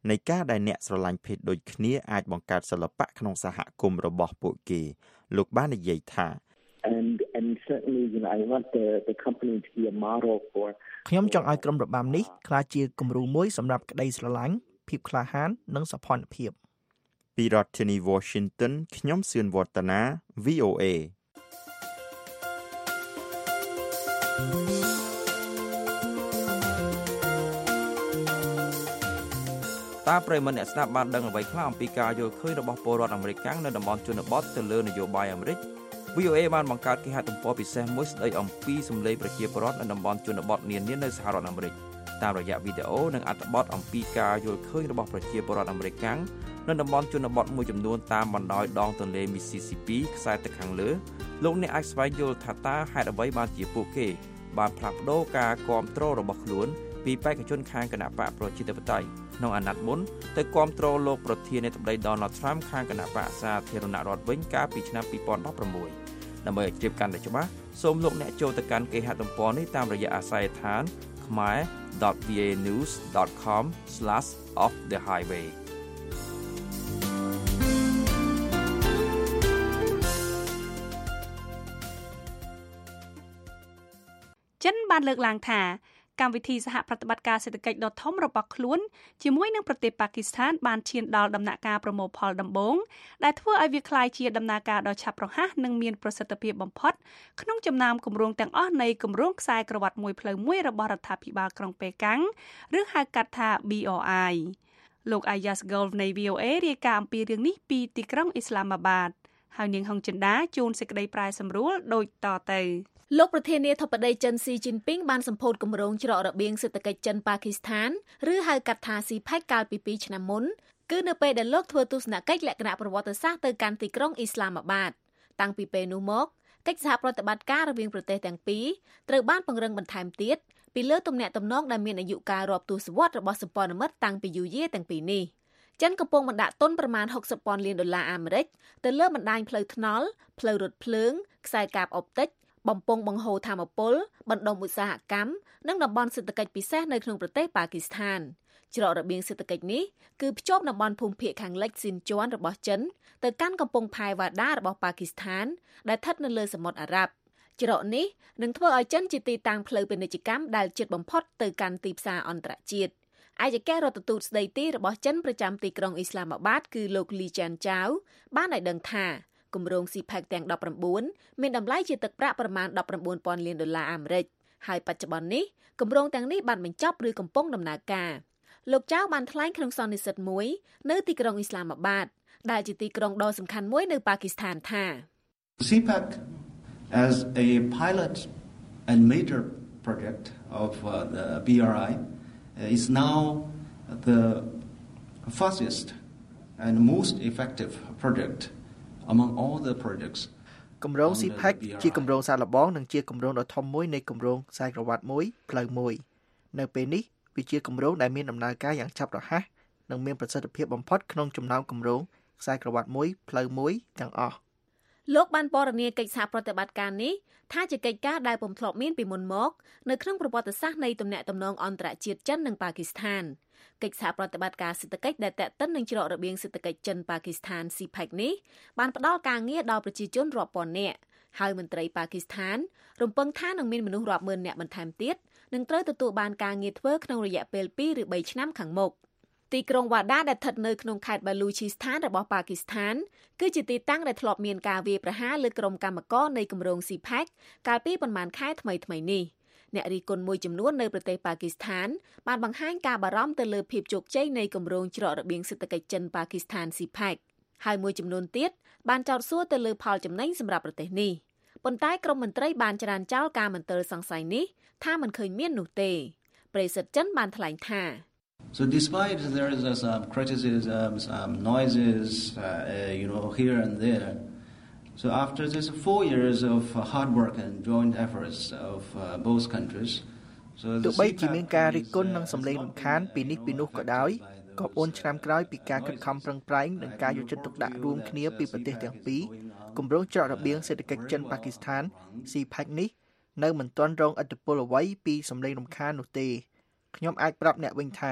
នៃការដែលអ្នកស្រឡាញ់ភេទដូចគ្នាអាចបង្កើតសិល្បៈក្នុងសហគមន៍របស់ពួកគេលោកបាននិយាយថា and and certainly you know I want the the company to be a model for ខ្ញុំចង់ឲ្យក្រុមរបាំនេះក្លាយជាគំរូមួយសម្រាប់ក្តីស្រឡាញ់ភាពក្លាហាននិងសោភ័ណភាពពីរដ្ឋធានី Washington ខ្ញុំសឿនវឌ្ឍនា វី អូ เอតើប្រិយមិត្តអ្នកស្ដាប់បានដឹងអ្វីខ្លះអំពីការយល់ឃើញរបស់ពលរដ្ឋអាមេរិកកាំងនៅតំបន់ជនបទទៅលើនយោបាយអាមេរិក វី អូ เอ បានបង្កើតគេហទំព័រពិសេសមួយស្ដីអំពីសម្លេងប្រជាពលរដ្ឋនៅតំបន់ជនបទនានានៅសហរដ្ឋអាមេរិកតាមរយៈវីដេអូនិងអត្ថបទអំពីការយល់ឃើញរបស់ប្រជាពលរដ្ឋអាមេរិកកាំងនៅតំបន់ជនបទមួយចំនួនតាមបណ្ដោយដងទន្លេ Mississippi ខ្សែទឹកខាងលើលោកអ្នកអាចស្វែងយល់ថាតើហេតុអ្វីបានជាពួកគេបានផ្លាស់ប្ដូរការគាំទ្ររបស់ខ្លួនពីបេក្ខជនខាងគណបកប្រជាធិបតេយ្យក្នុងអាណត្តិមុនទៅគាំទ្រលោកប្រធានាធិបតី Donald Trump ខាងគណបកសាធារណរដ្ឋវិញកាលពីឆ្នាំពីរពាន់ដប់ប្រាំមួយដើម្បីឲ្យជ្រាបកាន់តែច្បាស់សូមលោកអ្នកចូលទៅកាន់គេហទំព័រនេះតាមរយៈអាស័យដ្ឋាន khmer dot v a news dot com slash off the highway ចិនបានលើកឡើងថាកម្មវិធីសហប្រតិបត្តិការសេដ្ឋកិច្ចដ៏ធំរបស់ខ្លួនជាមួយនឹងប្រទេសប៉ាគីស្ថានបានឈានដល់ដំណាក់កាលប្រមូលផលដំបូងដែលធ្វើឲ្យវាក្លាយជាដំណើរការដ៏ឆាប់រហ័សនិងមានប្រសិទ្ធភាពបំផុតក្នុងចំណោមគម្រោងទាំងអស់នៃគម្រោងខ្សែក្រវ៉ាត់មួយផ្លូវមួយរបស់រដ្ឋាភិបាលក្រុងប៉េកាំងឬហៅកាត់ថា ប៊ី អូ អាយ លោក Ayaz Gul នៃ វី អូ เอ រាយការណ៍អំពីរឿងនេះពីទីក្រុងអ៊ីស្លាមាបាតហើយនាងហុងចិន្តាជួនសេចក្តីប្រាយសម្រួលដូចតទៅលោកប្រធានាធិបតីចិនស៊ីជីនពីងបានសម្ពោធគម្រោងច្រករបៀងសេដ្ឋកិច្ចចិនប៉ាគីស្ថានឬហៅកាត់ថា ស៊ីផេក កាលពីពីរឆ្នាំមុនគឺនៅពេលដែលលោកធ្វើទស្សនកិច្ចលក្ខណៈប្រវត្តិសាស្ត្រទៅកាន់ទីក្រុងអ៊ីស្លាមាបាតតាំងពីពេលនោះមកកិច្ចសហប្រតិបត្តិការរវាងប្រទេសទាំងពីរត្រូវបានពង្រឹងបន្ថែមទៀតពីលើទំនាក់ទំនងដែលមានអាយុកាលរាប់ទសវត្សរ៍របស់សម្ព័ន្ធមិត្តតាំងពីយូរយារទាំងពីរនេះចិនកំពុងបណ្ដាក់ទុនប្រមាណហុកសិបពាន់លានដុល្លារអាមេរិកទៅលើបណ្ដាញផ្លូវថ្នល់ផ្លូវរថភ្លើងខ្សែកាបអុបទិកបំពង់បង្ហូរថាមពលបណ្ដុំឧស្សាហកម្មនិងតំបន់សេដ្ឋកិច្ចពិសេសនៅក្នុងប្រទេសប៉ាគីស្ថានច្រករបៀងសេដ្ឋកិច្ចនេះគឺភ្ជាប់តំបន់ភូមិភាគខាងលិចស៊ីនជ័នរបស់ចិនទៅកាន់កំពង់ផែវ៉ាដារបស់ប៉ាគីស្ថានដែលស្ថិតនៅលើសមុទ្រអារ៉ាប់ច្រកនេះនឹងធ្វើឲ្យចិនជាទីតាំងផ្លូវពាណិជ្ជកម្មដែលជិតបំផុតទៅកាន់ទីផ្សារអន្តរជាតិឯកអគ្គរដ្ឋទូតស្ដីទីរបស់ចិនប្រចាំទីក្រុងអ៊ីស្លាមាបាតគឺលោកលីចានចៅបានឲ្យដឹងថាគម្រោងស៊ីផេកទាំងដប់ប្រាំបួនមានតម្លៃជាទឹកប្រាក់ប្រមាណដប់ប្រាំបួនពាន់លានដុល្លារអាមេរិកហើយបច្ចុប្បន្ននេះគម្រោងទាំងនេះបានបញ្ចប់ឬកំពុងដំណើរការលោកចៅបានថ្លែងក្នុងសន្និសីទមួយនៅទីក្រុងអ៊ីស្លាមាបាតដែលជាទីក្រុងដ៏សំខាន់មួយនៅប៉ាគីស្ថានថាស៊ីផេក as a pilot and major project of uh, the ប៊ី អារ ไอuh, is now the fastest and most effective project among all the projects គម្រោង ស៊ីផេក ជាគម្រោងសាកល្បងនិងជាគម្រោងដ៏ធំមួយនៃគម្រោងខ្សែក្រវ៉ាត់មួយផ្លូវមួយនៅពេលនេះវាជាគម្រោងដែលមានដំណើរការយ៉ាងឆាប់រហ័សនិងមានប្រសិទ្ធភាពបំផុតក្នុងចំណោមគម្រោងខ្សែក្រវ៉ាត់មួយផ្លូវមួយទាំងអស់លោកបានពណ៌នាកិច្ចសហប្រតិបត្តិការនេះថាជាកិច្ចការដែលពុំធ្លាប់មានពីមុនមកនៅក្នុងប្រវត្តិសាស្ត្រនៃទំនាក់ទំនងអន្តរជាតិចិននិងប៉ាគីស្ថានកិច្ចសហប្រតិបត្តិការសេដ្ឋកិច្ចដែលតាក់ទិននឹងច្រករបៀងសេដ្ឋកិច្ចចិនប៉ាគីស្ថាន ស៊ីផេក នេះបានផ្ដល់ការងារដល់ប្រជាជនរាប់ពាន់នាក់ហើយមន្ត្រីប៉ាគីស្ថានរំពឹងថានឹងមានមនុស្សរាប់ម៉ឺននាក់បន្ថែមទៀតនឹងត្រូវទទួលបានការងារធ្វើក្នុងរយៈពេលពីរឬបីឆ្នាំខាងមុខទីក្រុងវ៉ាដាដែលស្ថិតនៅក្នុងខេត្តបាឡូឈីស្ថានរបស់ប៉ាគីស្ថានគឺជាទីតាំងដែលធ្លាប់មានការវាយប្រហារលើក្រុមកម្មករនៃគម្រោង ស៊ីផេក កាលពីប្រមាណខែថ្មីៗនេះអ្នករិះគន់មួយចំនួននៅប្រទេសប៉ាគីស្ថានបានបង្ហាញការបារម្ភទៅលើភាពជោគជ័យនៃគម្រោងច្រករបៀងសេដ្ឋកិច្ចចិនប៉ាគីស្ថាន ស៊ីផេក ហើយមួយចំនួនទៀតបានចោទសួរទៅលើផលចំណេញសម្រាប់ប្រទេសនេះប៉ុន្តែក្រុមមន្ត្រីបានច្រានចោលការមន្ទិលសង្ស័យនេះថាមិនឃើញមាននោះទេប្រិយសិទ្ធចិនបានថ្លែងថា So despite there is uh, some criticism, some noises, uh, uh, you know, here and there, so after this four years of uh, hard work and joint efforts of uh, both countries, so ទោះបីជាមានការរិះគន់និងសម្លេងរំខានពីនេះពីនោះក៏ដោយក៏បួនឆ្នាំក្រោយពីការខិតខំប្រឹងប្រែងនិងការយកចិត្តទុកដាក់រួមគ្នាពីប្រទេសទាំងពីរគម្រោងច្រករបៀងសេដ្ឋកិច្ចចិនប៉ាគីស្ថាន ស៊ីផេក នេះនៅមិនទាន់រងឥទ្ធិពលអ្វីពីសម្លេងរំខាននោះទេខ្ញុំអាចប្រាប់អ្នកវិញថាគ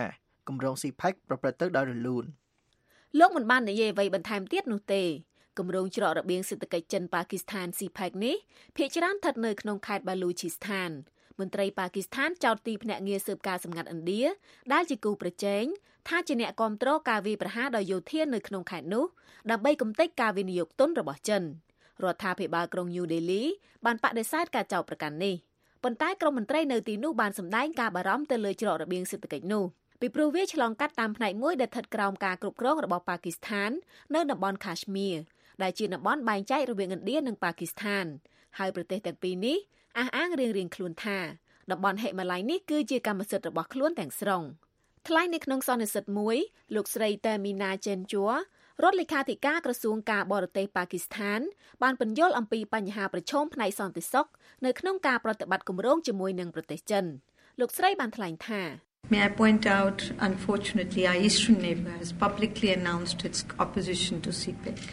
គម្រោង ซี ផេក ប្រព្រឹត្តទៅដោយរលូនលោកមិនបាននិយាយអ្វីបន្ថែមទៀតនោះទេគម្រោងច្រករបៀងសេដ្ឋកិច្ចចិនប៉ាគីស្ថាន ซี ផេក នេះភាគច្រើនស្ថិតនៅក្នុងខេត្តបាឡូឈីស្ថានមន្ត្រីប៉ាគីស្ថានចោទទីភ្នាក់ងារស៊ើបការសម្ងាត់ឥណ្ឌាដែលជាគូប្រជែងថាជាអ្នកគាំទ្រការវាយប្រហារដោយយោធានៅក្នុងខេត្តនោះដើម្បីកំទេចការវិនិយោគទុនរបស់ចិនរដ្ឋាភិបាលក្រុងញូដេលីបានបដិសេធការចោទប្រកាន់នេះប៉ុន្តែក្រុមមន្ត្រីនៅទីនោះបានសម្ដែងការបារម្ភទៅលើច្រករបៀងសេដ្ឋកិច្ចនោះពីព្រោះវាឆ្លងកាត់តាមផ្នែកមួយដែលស្ថិតក្រោមការគ្រប់គ្រងរបស់ប៉ាគីស្ថាននៅតំបន់ Kashmir ដែលជាតំបន់បែងចែករវាងឥណ្ឌានិងប៉ាគីស្ថានហើយប្រទេសទាំងពីរនេះអះអាងរៀងៗខ្លួនថាតំបន់ហិមាល័យនេះគឺជាកម្មសិទ្ធិរបស់ខ្លួនទាំងស្រុងថ្លែងនៅក្នុងសន្និសីទមួយលោកស្រី Tamina Chenchua រដ្ឋលេខាធិការក្រសួងការបរទេសប៉ាគីស្ថានបានពន្យល់អំពីបញ្ហាប្រឈមផ្នែកសន្តិសុខនៅក្នុងការប្រតិបត្តិគម្រោងជាមួយនឹងប្រទេសចិនលោកស្រីបានថ្លែងថា May I point out, unfortunately, our eastern neighbour has publicly announced its opposition to C P E C.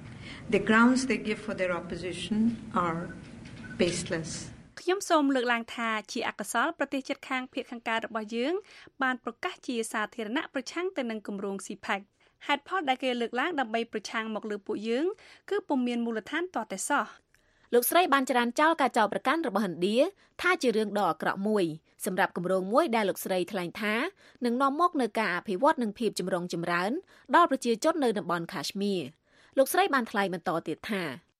The grounds they give for their opposition are baseless. ខ្ញុំសូមលើកឡើងថាជាអកុសលប្រទេសជិតខាងភាគខាងកើតរបស់យើងបានប្រកាសជាសាធារណៈប្រឆាំងទៅនឹងគម្រោង ซี ផេក ហេតុផលដែលគេលើកឡើងដើម្បីប្រឆាំងមកលើពួកយើងគឺពុំមានមូលដ្ឋានទាល់តែសោះលោកស្រីបានច្រានចោលការចោទប្រកាន់របស់ឥណ្ឌាថាជារឿងដ៏អាក្រក់មួយសម្រាប់គម្រោងមួយដែលលោកស្រីថ្លែងថានឹងនាំមកនូវការអភិវឌ្ឍនិងភាពចម្រុងចម្រើនដល់ប្រជាជននៅតំបន់ Kashmir លោកស្រីបានថ្លែងបន្តទៀតថា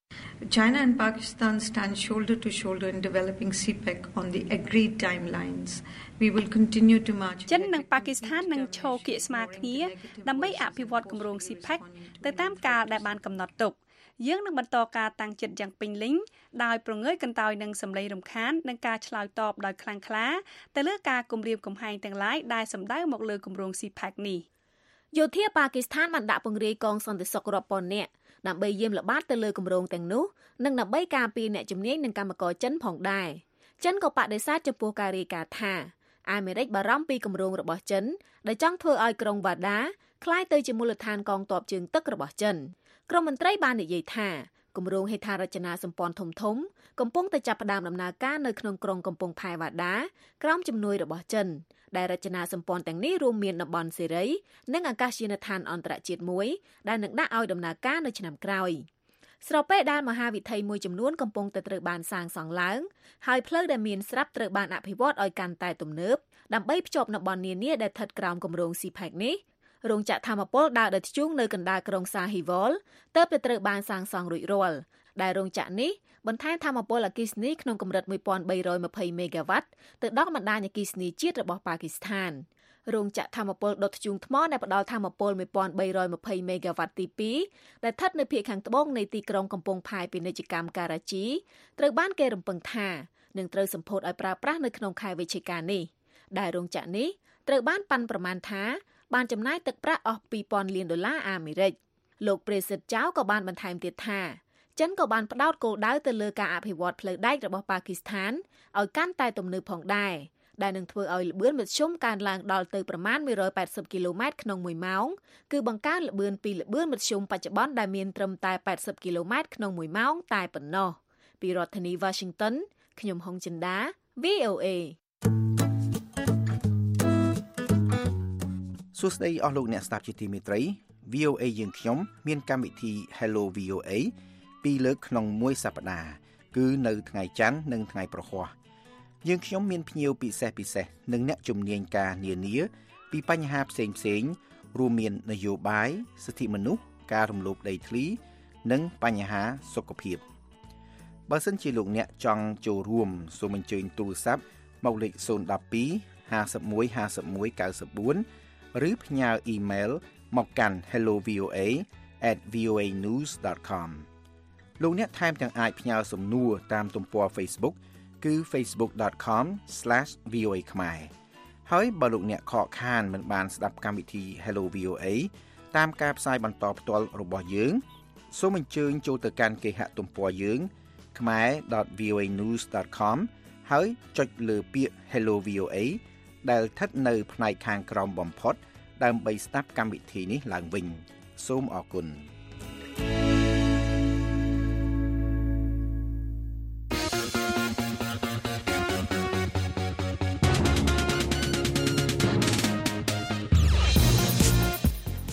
China and Pakistan stand shoulder to shoulder in developing C P E C on the agreed timelines. We will continue to march. ចិននិងប៉ាគីស្ថាននឹងឈរគៀកស្មាគ្នាដើម្បីអភិវឌ្ឍគម្រោង ซี ផេក ទៅតាមកាលដែលបានកំណត់ទុកយើងនឹងបន្តការតាំងចិត្តយ៉ាងពេញលេញដោយប្រងើយកន្តើយនឹងសម្លេងរំខាននិងការឆ្លើយតបដោយខ្លាំងក្លាទៅលើការគំរាមកំហែងទាំងឡាយដែលសម្ដៅមកលើគម្រោង ซี ផេក នេះយោធាប៉ាគីស្ថានបានដាក់ពង្រាយកងសន្តិសុខរាប់ពាន់នាក់ដើម្បីយាមល្បាតទៅលើគម្រោងទាំងនោះនិងដើម្បីការពារអ្នកជំនាញនិងកម្មករចិនផងដែរចិនក៏បដិសេធចំពោះការរាយការណ៍ថាអាមេរិកបារម្ភពីគម្រោងរបស់ចិនដែលចង់ធ្វើឲ្យក្រុងវ៉ាដាក្លាយទៅជាមូលដ្ឋានកងទ័ពជើងទឹករបស់ចិនក្រុមមន្ត្រីបាននិយាយថាគម្រោងហេដ្ឋារចនាសម្ព័ន្ធធំធំកំពុងតែចាប់ផ្ដើមដំណើរការនៅក្នុងក្រុងកំពង់ផែវ៉ាដាក្រោមជំនួយរបស់ចិនដែលរចនាសម្ព័ន្ធទាំងនេះរួមមានតំបន់សេរីនិងអាកាសយានដ្ឋានអន្តរជាតិមួយដែលនឹងដាក់ឲ្យដំណើរការនៅឆ្នាំក្រោយស្របពេលដែលមហាវិថីមួយចំនួនកំពុងតែត្រូវបានសាងសង់ឡើងហើយផ្លូវដែលមានស្រាប់ត្រូវបានអភិវឌ្ឍឲ្យកាន់តែទំនើបដើម្បីភ្ជាប់តំបន់នានាដែលស្ថិតក្រោមគម្រោង ซี ផេក នេះរោងចក្រថាមពលដើរដោយធ្យូងនៅកណ្ដាលក្រុងសាហ៊ីវលទើបតែត្រូវបានសាងសង់រួចរាល់ដែលរោងចក្រនេះបន្ថែមថាមពលអគ្គិសនីក្នុងកម្រិតមួយពាន់បីរយម្ភៃមេហ្គាវ៉ាត់ទៅដល់បណ្ដាញអគ្គិសនីជាតិរបស់ប៉ាគីស្ថានរោងចក្រថាមពលដុតធ្យូងថ្មដែលផ្ដល់ថាមពលមួយពាន់បីរយម្ភៃមេហ្គាវ៉ាត់ទីពីរដែលស្ថិតនៅភាគខាងត្បូងនៃទីក្រុងកំពង់ផែពាណិជ្ជកម្មការ៉ាជីត្រូវបានគេរំពឹងថានឹងត្រូវសម្ពោធឲ្យប្រើប្រាស់នៅក្នុងខែវិច្ឆិកានេះដែលរោងចក្រនេះត្រូវបានប៉ាន់ប្រមាណថាបានចំណាយទឹកប្រាក់អស់ពីរពាន់លានដុល្លារអាមេរិកលោកប្រេសិតចៅក៏បានបន្ថែមទៀតថាចិនក៏បានផ្ដោតគោលដៅទៅលើការអភិវឌ្ឍផ្លូវដែករបស់ប៉ាគីស្ថានឲ្យកាន់តែទំនើបផងដែរដែលនឹងធ្វើឲ្យល្បឿនមធ្យមកើនឡើងដល់ទៅប្រមាណមួយរយប៉ែតសិបគីឡូម៉ែត្រក្នុងមួយម៉ោងគឺបង្កើនល្បឿនពីល្បឿនមធ្យមបច្ចុប្បន្នដែលមានត្រឹមតែប៉ែតសិបគីឡូម៉ែត្រក្នុងមួយម៉ោងតែប៉ុណ្ណោះពីរដ្ឋធានី Washington ខ្ញុំហុងចិន្តា វី អូ អេសួស្តីអស់លោកអ្នកស្ដាប់ជាទីមេត្រី វី អូ អេ យើងខ្ញុំមានកម្មវិធី Hello វី អូ អេ ពីរលើកក្នុងមួយសប្តាហ៍គឺនៅថ្ងៃច័ន្ទនិងថ្ងៃប្រហ័សយើងខ្ញុំមានភ្ញៀវពិសេសពិសេសនិងអ្នកជំនាញការនានាពីបញ្ហាផ្សេងផ្សេងរួមមាននយោបាយសិទ្ធិមនុស្សការរំលោភដីធ្លីនិងបញ្ហាសុខភាពបើសិនជាលោកអ្នកចង់ចូលរួមសូមអញ្ជើញទូរស័ព្ទមកលេខศูนย์ một hai ห้าสิบเอ็ด ห้าสิบเอ็ด เก้าสิบสี่ឬផ្ញើអ៊ីមែលមកកាន់ hello v o a at v o a news dot com លោកអ្នកថែមទាំងអាចផ្ញើសំណួរតាមទំព័រ Facebook គឺ facebook dot com slash v o a ខ្មែរហើយបើលោកអ្នកខកខានមិនបានស្ដាប់កម្មវិធី Hello វី អូ អេ តាមការផ្សាយបន្តផ្ទាល់របស់យើងសូមអញ្ជើញចូលទៅកាន់គេហទំព័រយើង khmae dot v o a news dot com ហើយចុចលើពាក្យ Hello វី អូ អេ ដែលស្ថិតនៅផ្នែកខាងក្រោមបំផុតដើម្បីស្ដាប់កម្មវិធីនេះឡើងវិញសូមអរគុណ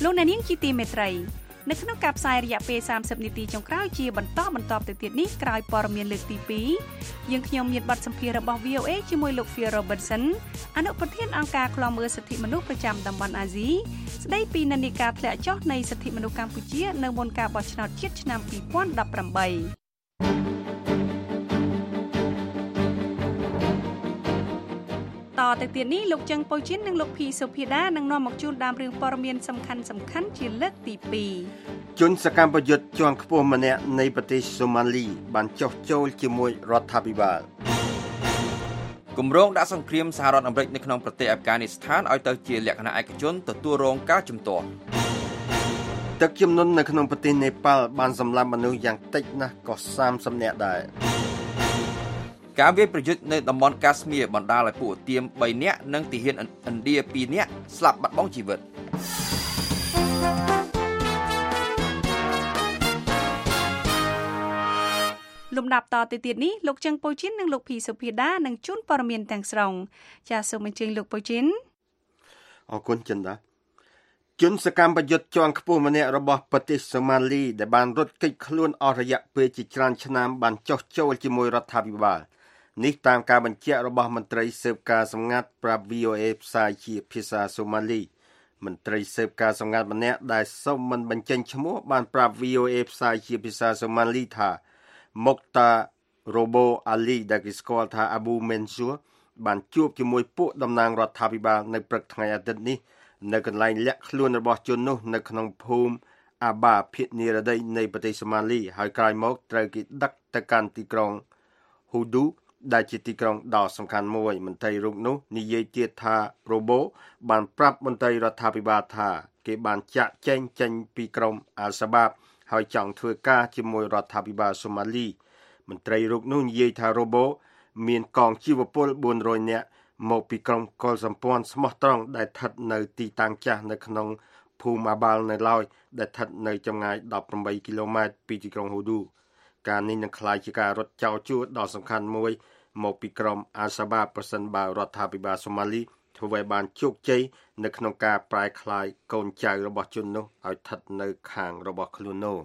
លោកអ្នកនាងជាទីមេត្រីនៅក្នុងការផ្សាយរយៈពេលសាមសិបនាទីចុងក្រោយជាបន្តបន្តទៅទៀតនេះក្រោយព័ត៌មានលើកទីពីរយើងខ្ញុំមានបទសម្ភាសន៍របស់ V O A ជាមួយលោក Phil Robertson អនុប្រធានអង្គការឃ្លាំមើលសិទ្ធិមនុស្សប្រចាំតំបន់អាស៊ីស្ដីពីនិន្នាការធ្លាក់ចុះនៃសិទ្ធិមនុស្សកម្ពុជានៅមុនការបោះឆ្នោតជាតិឆ្នាំពីរពាន់ដប់ប្រាំបីតទៅទៀតនេះលោកចឹងប៉ូជីននិងលោកភីសុភាដានឹងនាំមកជូនដើមរឿងព័ត៌មានសំខាន់សំខាន់ជាលើកទីពីរជនសកម្មប្រយុទ្ធជាន់ខ្ពស់ម្នាក់នៃប្រទេសសូម៉ាលីបានចុះចូលជាមួយរដ្ឋាភិបាលគម្រោងដាក់សង្គ្រាមសហរដ្ឋអាមេរិកនៅក្នុងប្រទេសអាហ្វហ្គានីស្ថានឲ្យទៅជាលក្ខណៈឯកជនទទួលរងការជំទាស់ទឹកជំនន់នៅក្នុងប្រទេសនេប៉ាល់បានសម្លាប់មនុស្សយ៉ាងតិចណាស់ក៏សាមសិបនាក់ដែរការវាយប្រយុទ្ធនៅតំបន់កាស្មៀរបណ្ដាលឲ្យពួកឧទាមបីនាក់និងទាហានឥណ្ឌាពីរនាក់ស្លាប់បាត់បង់ជីវិតលំដាប់តទៅទៀតនេះលោកចឹងប៉ូជីននិងលោកភីសុភាដានឹងជូនព័ត៌មានទាំងស្រុងចាសសូមអញ្ជើញលោកប៉ូជីនអរគុណចិនដាជនសកម្មប្រយុទ្ធជាន់ខ្ពស់ម្នាក់របស់ប្រទេសសូម៉ាលីដែលបានរត់គេចខ្លួនអស់រយៈពេលជាច្រើនឆ្នាំបានចុះចូលជាមួយរដ្ឋាភិបាលនេះតាមការបញ្ជាក់របស់មន្ត្រីស៊ើបការសម្ងាត់ប្រាប់ V O A ផ្សាយជាភាសាសូម៉ាលីមន្ត្រីស៊ើបការសម្ងាត់ម្នាក់ដែលសូមមិនបញ្ចេញឈ្មោះបានប្រាប់ V O A ផ្សាយជាភាសាសូម៉ាលីថាមុកតារ៉ូបូអាលីដែលគេស្គាល់ថាអាប៊ូមេនស៊ូបានជួបជាមួយពួកតំណាងរដ្ឋាភិបាលនៅព្រឹកថ្ងៃអាទិត្យនេះនៅកន្លែងលាក់ខ្លួនរបស់ជននោះនៅក្នុងភូមិអាបាភាគនិរតីនៃប្រទេសសូម៉ាលីហើយក្រោយមកត្រូវគេដឹកទៅកាន់ទីក្រុងហ៊ូឌូដែលជាទីក្រុងដ៏សំខាន់មួយមន្ត្រីរូបនោះនិយាយទៀតថារ៉ូបូបានប្រាប់មន្ត្រីរដ្ឋាភិបាលថាគេបានចាក់ចែងចេញពីក្រុមអាល់សាបាបហើយចង់ធ្វើការជាមួយរដ្ឋាភិបាលសូម៉ាលីមន្ត្រីរូបនោះនិយាយថារ៉ូបូមានកងជីវពលបួនរយនាក់មកពីក្រុមកុលសម្ព័ន្ធស្មោះត្រង់ដែលស្ថិតនៅទីតាំងចាស់នៅក្នុងភូមិអាបាល់នៅឡើយដែលស្ថិតនៅចម្ងាយដប់ប្រាំបីគីឡូម៉ែត្រពីទីក្រុងហ៊ូឌូការនេះនឹងក្លាយជាការរត់ចោលជួរដ៏សំខាន់មួយមកពីក្រុមអាល់សាបាបប្រសិនបើរដ្ឋាភិបាលសូម៉ាលីធ្វើឲ្យបានជោគជ័យនៅក្នុងការប្រែក្លាយកូនចៅរបស់ជននោះឲ្យស្ថិតនៅខាងរបស់ខ្លួននោះ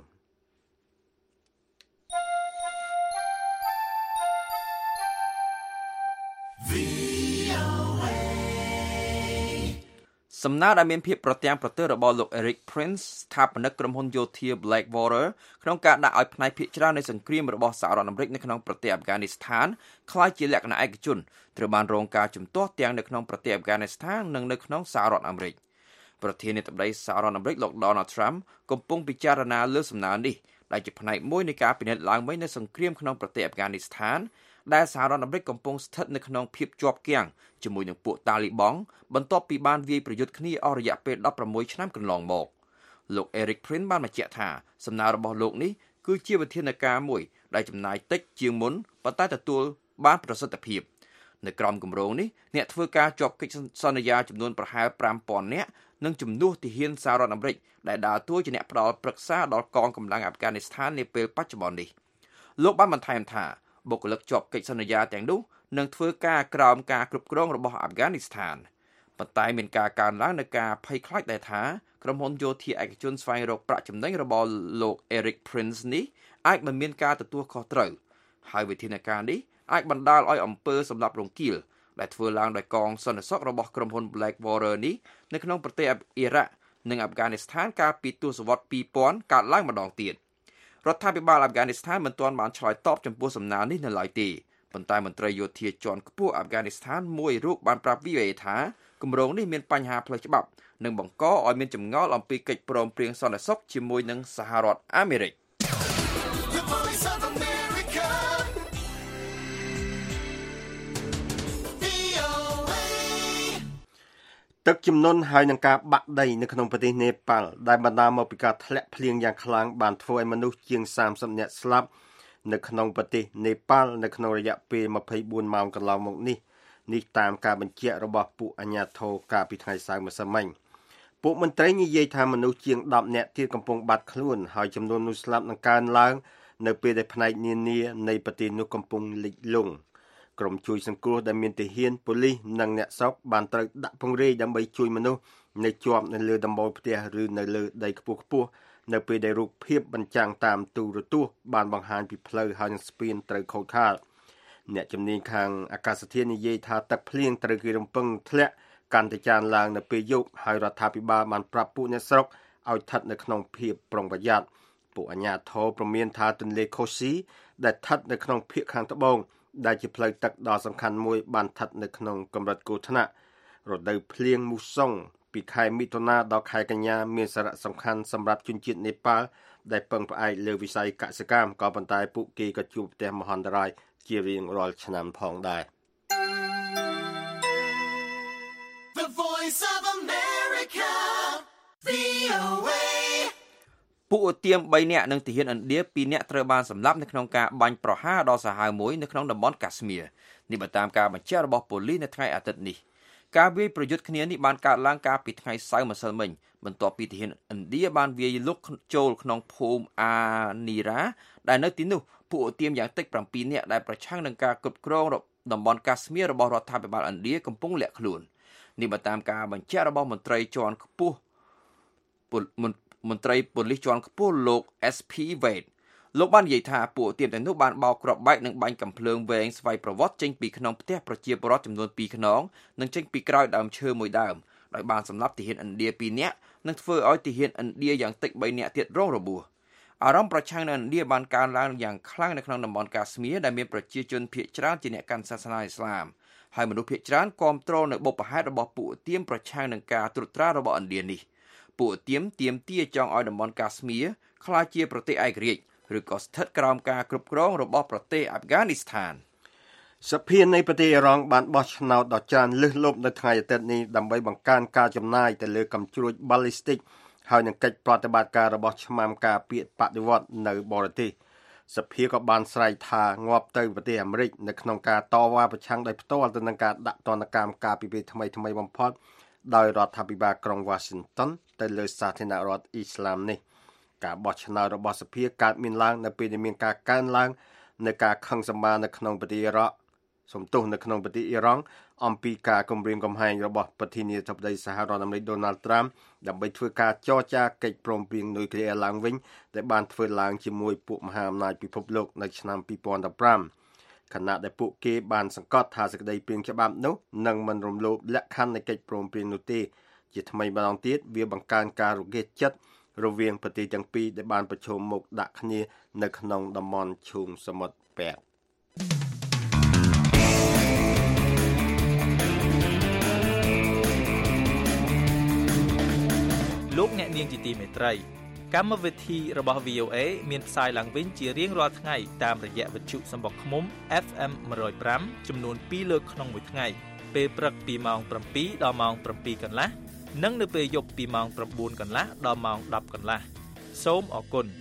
សំណើដែលមានភាពប្រទាំងប្រទើរបស់លោក Eric Prince ស្ថាបនិកក្រុមហ៊ុនយោធា Blackwater ក្នុងការដាក់ឲ្យផ្នែកភាគច្រើននៃសង្គ្រាមរបស់សហរដ្ឋអាមេរិកនៅក្នុងប្រទេសអាហ្វហ្គានីស្ថានក្លាយជាលក្ខណៈឯកជនត្រូវបានរងការជំទាស់ទាំងនៅក្នុងប្រទេសអាហ្វហ្គានីស្ថាននិងនៅក្នុងសហរដ្ឋអាមេរិកប្រធានាធិបតីសហរដ្ឋអាមេរិកលោក Donald Trump កំពុងពិចារណាលើសំណើនេះដែលជាផ្នែកមួយនៃការពិនិត្យឡើងវិញនៃសង្គ្រាមក្នុងប្រទេសអាហ្វហ្គានីស្ថានដែលសហរដ្ឋអាមេរិកកំពុងស្ថិតនៅក្នុងភាពជាប់គាំងជាមួយនឹងពួកតាលីបង់បន្ទាប់ពីបានវាយប្រយុទ្ធគ្នាអស់រយៈពេលដប់ប្រាំមួយឆ្នាំកន្លងមកលោក Eric Prince បានបញ្ជាក់ថាសំណើរបស់លោកនេះគឺជាវិធានការមួយដែលចំណាយតិចជាងមុនប៉ុន្តែទទួលបានប្រសិទ្ធភាពនៅក្រោមគម្រោងនេះអ្នកធ្វើការជាប់កិច្ចសន្យាចំនួនប្រហែលប្រាំពាន់នាក់នឹងជំនួសទាហានសហរដ្ឋអាមេរិកដែលដើរតួជាអ្នកផ្ដល់ប្រឹក្សាដល់កងកម្លាំងអាហ្វហ្គានីស្ថាននាពេលបច្ចុប្បន្ននេះលោកបានបន្ថែមថាបុគ្គលិកជាប់កិច្ចសន្យាទាំងនោះនឹងធ្វើការក្រោមការគ្រប់គ្រងរបស់អាហ្វហ្គានីស្ថានប៉ុន្តែមានការកើនឡើងនៃការភ័យខ្លាចដែរថាក្រុមហ៊ុនយោធាឯកជនស្វែងរកប្រាក់ចំណេញរបស់លោក Eric Prince នេះអាចមិនមានការទទួលខុសត្រូវហើយវិធានការនេះអាចបណ្ដាលឲ្យអំពើសម្លាប់រង្គាលដែលធ្វើឡើងដោយកងសន្តិសុខរបស់ក្រុមហ៊ុន Blackwater នេះនៅក្នុងប្រទេសអ៊ីរ៉ាក់និងអាហ្វហ្គានីស្ថានកាលពីទសវត្សរ៍ពីរពាន់កើតឡើងម្ដងទៀតរដ្ឋាភិបាលអាហ្វហ្គានីស្ថានមិនទាន់បានឆ្លើយតបចំពោះសំណើនេះនៅឡើយទេប៉ុន្តែមន្ត្រីយោធាជាន់ខ្ពស់អាហ្វហ្គានីស្ថានមួយរូបបានប្រាប់ V O A ថាគម្រោងនេះមានបញ្ហាផ្លូវច្បាប់និងបង្កឲ្យមានចម្ងល់អំពីកិច្ចព្រមព្រៀងសន្តិសុខជាមួយនឹងសហរដ្ឋអាមេរិកទឹកជំនន់ហើយនឹងការបាក់ដីនៅក្នុងប្រទេសនេប៉ាល់ដែលបណ្ដាលមកពីការធ្លាក់ភ្លៀងយ៉ាងខ្លាំងបានធ្វើឲ្យមនុស្សជាងសាមសិបនាក់ស្លាប់នៅក្នុងប្រទេសនេប៉ាល់នៅក្នុងរយៈពេលម្ភៃបួនម៉ោងកន្លងមកនេះនេះតាមការបញ្ជាក់របស់ពួកអាជ្ញាធរកាលពីថ្ងៃសៅរ៍ម្សិលមិញពួកមន្ត្រីនិយាយថាមនុស្សជាងដប់នាក់ទៀតកំពុងបាត់ខ្លួនហើយចំនួនមនុស្សស្លាប់នឹងកើនឡើងនៅពេលដែលផ្នែកនានានៃប្រទេសនោះកំពុងលិចលង់ក្រុមជួយសង្គ្រោះដែលមានទាហានប៉ូលីសនិងអ្នកស្រុកបានត្រូវដាក់ពង្រាយដើម្បីជួយមនុស្សនៅជាប់នៅលើដំបូលផ្ទះឬនៅលើដីខ្ពស់ខ្ពស់នៅពេលដែលរូបភាពបញ្ចាំងតាមទូរទស្សន៍បានបង្ហាញពីផ្លូវហើយនឹងស្ពានត្រូវខូចខាតអ្នកជំនាញខាងអាកាសធាតុនិយាយថាទឹកភ្លៀងត្រូវគេរំពឹងធ្លាក់កាន់តែច្រើនឡើងនៅពេលយប់ហើយរដ្ឋាភិបាលបានប្រាប់ពួកអ្នកស្រុកឲ្យស្ថិតនៅក្នុងភាពប្រុងប្រយ័ត្នពួកអាជ្ញាធរព្រមានថាទន្លេខូស៊ីដែលស្ថិតនៅក្នុងភាគខាងត្បូងដែលជាផ្លូវទឹកដ៏សំខាន់មួយបានស្ថិតនៅក្នុងកម្រិតគ្រោះថ្នាក់រដូវភ្លៀងមូសុងពីខែមិថុនាដល់ខែកញ្ញាមានសារៈសំខាន់សម្រាប់ជនជាតិនេប៉ាល់ដែលពឹងផ្អែកលើវិស័យកសិកម្មក៏ប៉ុន្តែពួកគេក៏ជួបប្រទះមហន្តរាយជារៀងរាល់ឆ្នាំផងដែរ The Voice of America វី អូ เอពួកឧទាមបីនាក់និងទាហានឥណ្ឌាពីរនាក់ត្រូវបានសម្លាប់នៅក្នុងការបាញ់ប្រហារដ៏សាហាវមួយនៅក្នុងតំបន់កាស្មៀរនេះបើតាមការបញ្ជាក់របស់ប៉ូលីសនៅថ្ងៃអាទិត្យនេះការវាយប្រយុទ្ធគ្នានេះបានកើតឡើងកាលពីថ្ងៃសៅរ៍ម្សិលមិញបន្ទាប់ពីទាហានឥណ្ឌាបានវាយលុកចូលក្នុងភូមិអានីរ៉ាដែលនៅទីនោះពួកឧទាមយ៉ាងតិច7នាក់ដែលប្រឆាំងនឹងការគ្រប់គ្រងតំបន់កាស្មៀររបស់រដ្ឋាភិបាលឥណ្ឌាកំពុងលាក់ខ្លួននេះបើតាមការបញ្ជាក់របស់មន្ត្រីជាន់ខ្ពស់មន្ត្រីប៉ូលីសជាន់ខ្ពស់លោក เอส พี Wade លោកបាននិយាយថាពួកទាមទាំងនោះបានបោកគ្រាប់បែកនិងបាញ់កាំភ្លើងវែងស្វ័យប្រវត្តិចេញពីក្នុងផ្ទះប្រជាពលរដ្ឋចំនួនពីរខ្នងនិងចេញពីក្រោយដើមឈើមួយដើមដោយបានសម្លាប់ទាហានឥណ្ឌាពីរនាក់និងធ្វើឲ្យទាហានឥណ្ឌាយ៉ាងតិច3នាក់ទៀតរងរបួសអារម្មណ៍ប្រឆាំងនៅឥណ្ឌាបានកើនឡើងយ៉ាងខ្លាំងនៅក្នុងតំបន់កាស្មៀរដែលមានប្រជាជនភាគច្រើនជាអ្នកកាន់សាសនាអ៊ីស្លាមហើយមនុស្សភាគច្រើនគាំទ្រនៅបុព្វហេតុរបស់ពួកទាមប្រឆាំងនឹងការត្រួតត្រារបស់ឥណ្ឌានេះពួកទាមទាមទារចង់ឲ្យតំបន់កាស្មៀរក្លាយជាប្រទេសឯករាជ្យឬក៏ស្ថិតក្រោមការគ្រប់គ្រងរបស់ប្រទេសអាហ្វហ្គានីស្ថានសភានៃប្រទេសអ៊ីរ៉ង់បានបោះឆ្នោតដ៏ច្រើនលើសលប់នៅថ្ងៃអាទិត្យនេះដើម្បីបង្កើនការចំណាយទៅលើកាំជ្រួច ballistic ហើយនឹងកិច្ចប្រតិបត្តិការរបស់ឆ្មាំការពារបដិវត្តនៅបរទេសសភាក៏បានស្រែកថាងាប់ទៅប្រទេសអាមេរិកនៅក្នុងការតវ៉ាប្រឆាំងដោយផ្ទាល់ទៅនឹងការដាក់ទណ្ឌកម្មការពីពេលថ្មីថ្មីបំផុតដោយរដ្ឋាភិបាលក្រុង Washington ទៅលើសាធារណរដ្ឋអ៊ីស្លាមនេះការបោះឆ្នោតរបស់សភាកើតមានឡើងនៅពេលដែលមានការកើនឡើងនៃការខឹងសម្បារនៅក្នុងប្រទេសអ៊ីរ៉ង់សំទោសនៅក្នុងប្រទេសអ៊ីរ៉ង់អំពីការគំរាមកំហែងរបស់ប្រធានាធិបតីសហរដ្ឋអាមេរិក Donald Trump ដើម្បីធ្វើការចរចាកិច្ចព្រមព្រៀងនុយក្លេអ៊ែរឡើងវិញដែលបានធ្វើឡើងជាមួយពួកមហាអំណាចពិភពលោកនៅឆ្នាំពីរពាន់ដប់ប្រាំខណៈដែលពួកគេបានសង្កត់ថាសេចក្តីព្រាងច្បាប់នោះនឹងមិនរំលោភលក្ខខណ្ឌនៃកិច្ចព្រមព្រៀងនោះទេជាថ្មីម្ដងទៀតវាបង្កើនការរងាចិត្តរវាងប្រទេសទាំងពីរដែលបានប្រឈមមុខដាក់គ្នានៅក្នុងតំបន់ឈូងសមុទ្រប៉ែកលោកអ្នកនាងជាទីមេត្រីកម្មវិធីរបស់ វី អូ เอ មានផ្សាយឡើងវិញជារៀងរាល់ថ្ងៃតាមរយៈវិទ្យុសម្បុកឃ្មុំ เอฟ เอ็ม one oh five ចំនួនពីរលើកក្នុងមួយថ្ងៃពេលព្រឹកពីម៉ោង7ដល់ម៉ោង7កន្លះនិងនៅពេលយប់ពីម៉ោង9កន្លះដល់ម៉ោង10កន្លះសូមអរគុណ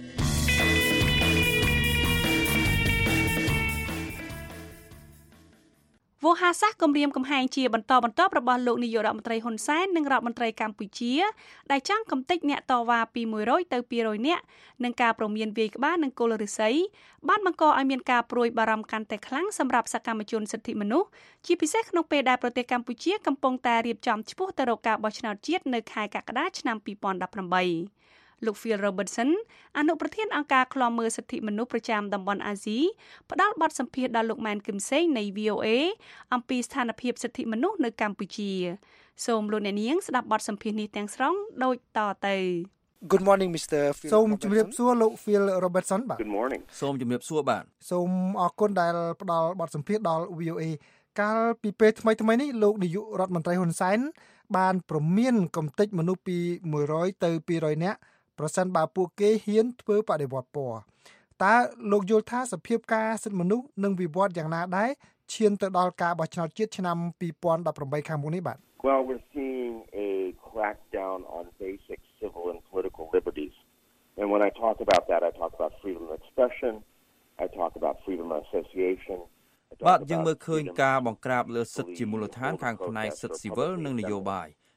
វោហាសាសគម្រាមកំហែងជាបន្តបន្ទាប់របស់លោកនាយករដ្ឋមន្ត្រីហ៊ុនសែននិងរដ្ឋមន្ត្រីកម្ពុជាដែលចង់កំទេចអ្នកតវ៉ាពី100ទៅ200នាក់នឹងការព្រមានវាយក្បាលនិងគល់ឫស្សីបានបង្កឲ្យមានការព្រួយបារម្ភកាន់តែខ្លាំងសម្រាប់សកម្មជនសិទ្ធិមនុស្សជាពិសេសក្នុងពេលដែលប្រទេសកម្ពុជាកំពុងតែរៀបចំឆ្ពោះទៅរកការបោះឆ្នោតជាតិនៅខែកក្កដាឆ្នាំtwo thousand eighteenលោក Phil Robertson អនុប្រធានអង្គការឃ្លាំមើលសិទ្ធិមនុស្សប្រចាំតំបន់អាស៊ីផ្ដល់បទសម្ភាសន៍ដល់លោកម៉ែនគឹមសេងនៃ វី អូ เอ អំពីស្ថានភាពសិទ្ធិមនុស្សនៅកម្ពុជាសូមលោកអ្នកនាងស្ដាប់បទសម្ភាសន៍នេះទាំងស្រុងដូចតទៅ Good morning Mister Phil សូមជម្រាបសួរលោក Phil Robertson បាទ Good morning សូមជម្រាបសួរបាទសូមអរគុណដែលផ្ដល់បទសម្ភាសន៍ដល់ វី អូ เอ កាលពីពេលថ្មីៗនេះលោកនាយករដ្ឋមន្ត្រីហ៊ុនសែនបានព្រមានកំទេចមនុស្សពី100ទៅ200នាក់ប្រសិនបើពួកគេហ៊ានធ្វើបដិវត្តពណ៌តើលោកយល់ថាសភាពការសិទ្ធិមនុស្សនឹងវិវត្តយ៉ាងណាដែរឈានទៅដល់ការបោះឆ្នោតជាតិឆ្នាំtwo thousand eighteenខាងមុខនេះបាទ Well, we're seeing a crackdown on basic civil and political liberties. And when I talk about that, I talk about freedom of expression, I talk about freedom of association. បាទយើងមើលឃើញការបង្ក្រាបលើសិទ្ធិជាមូលដ្ឋានខាងផ្នែកសិទ្ធិស៊ីវិលនិងនយោបាយ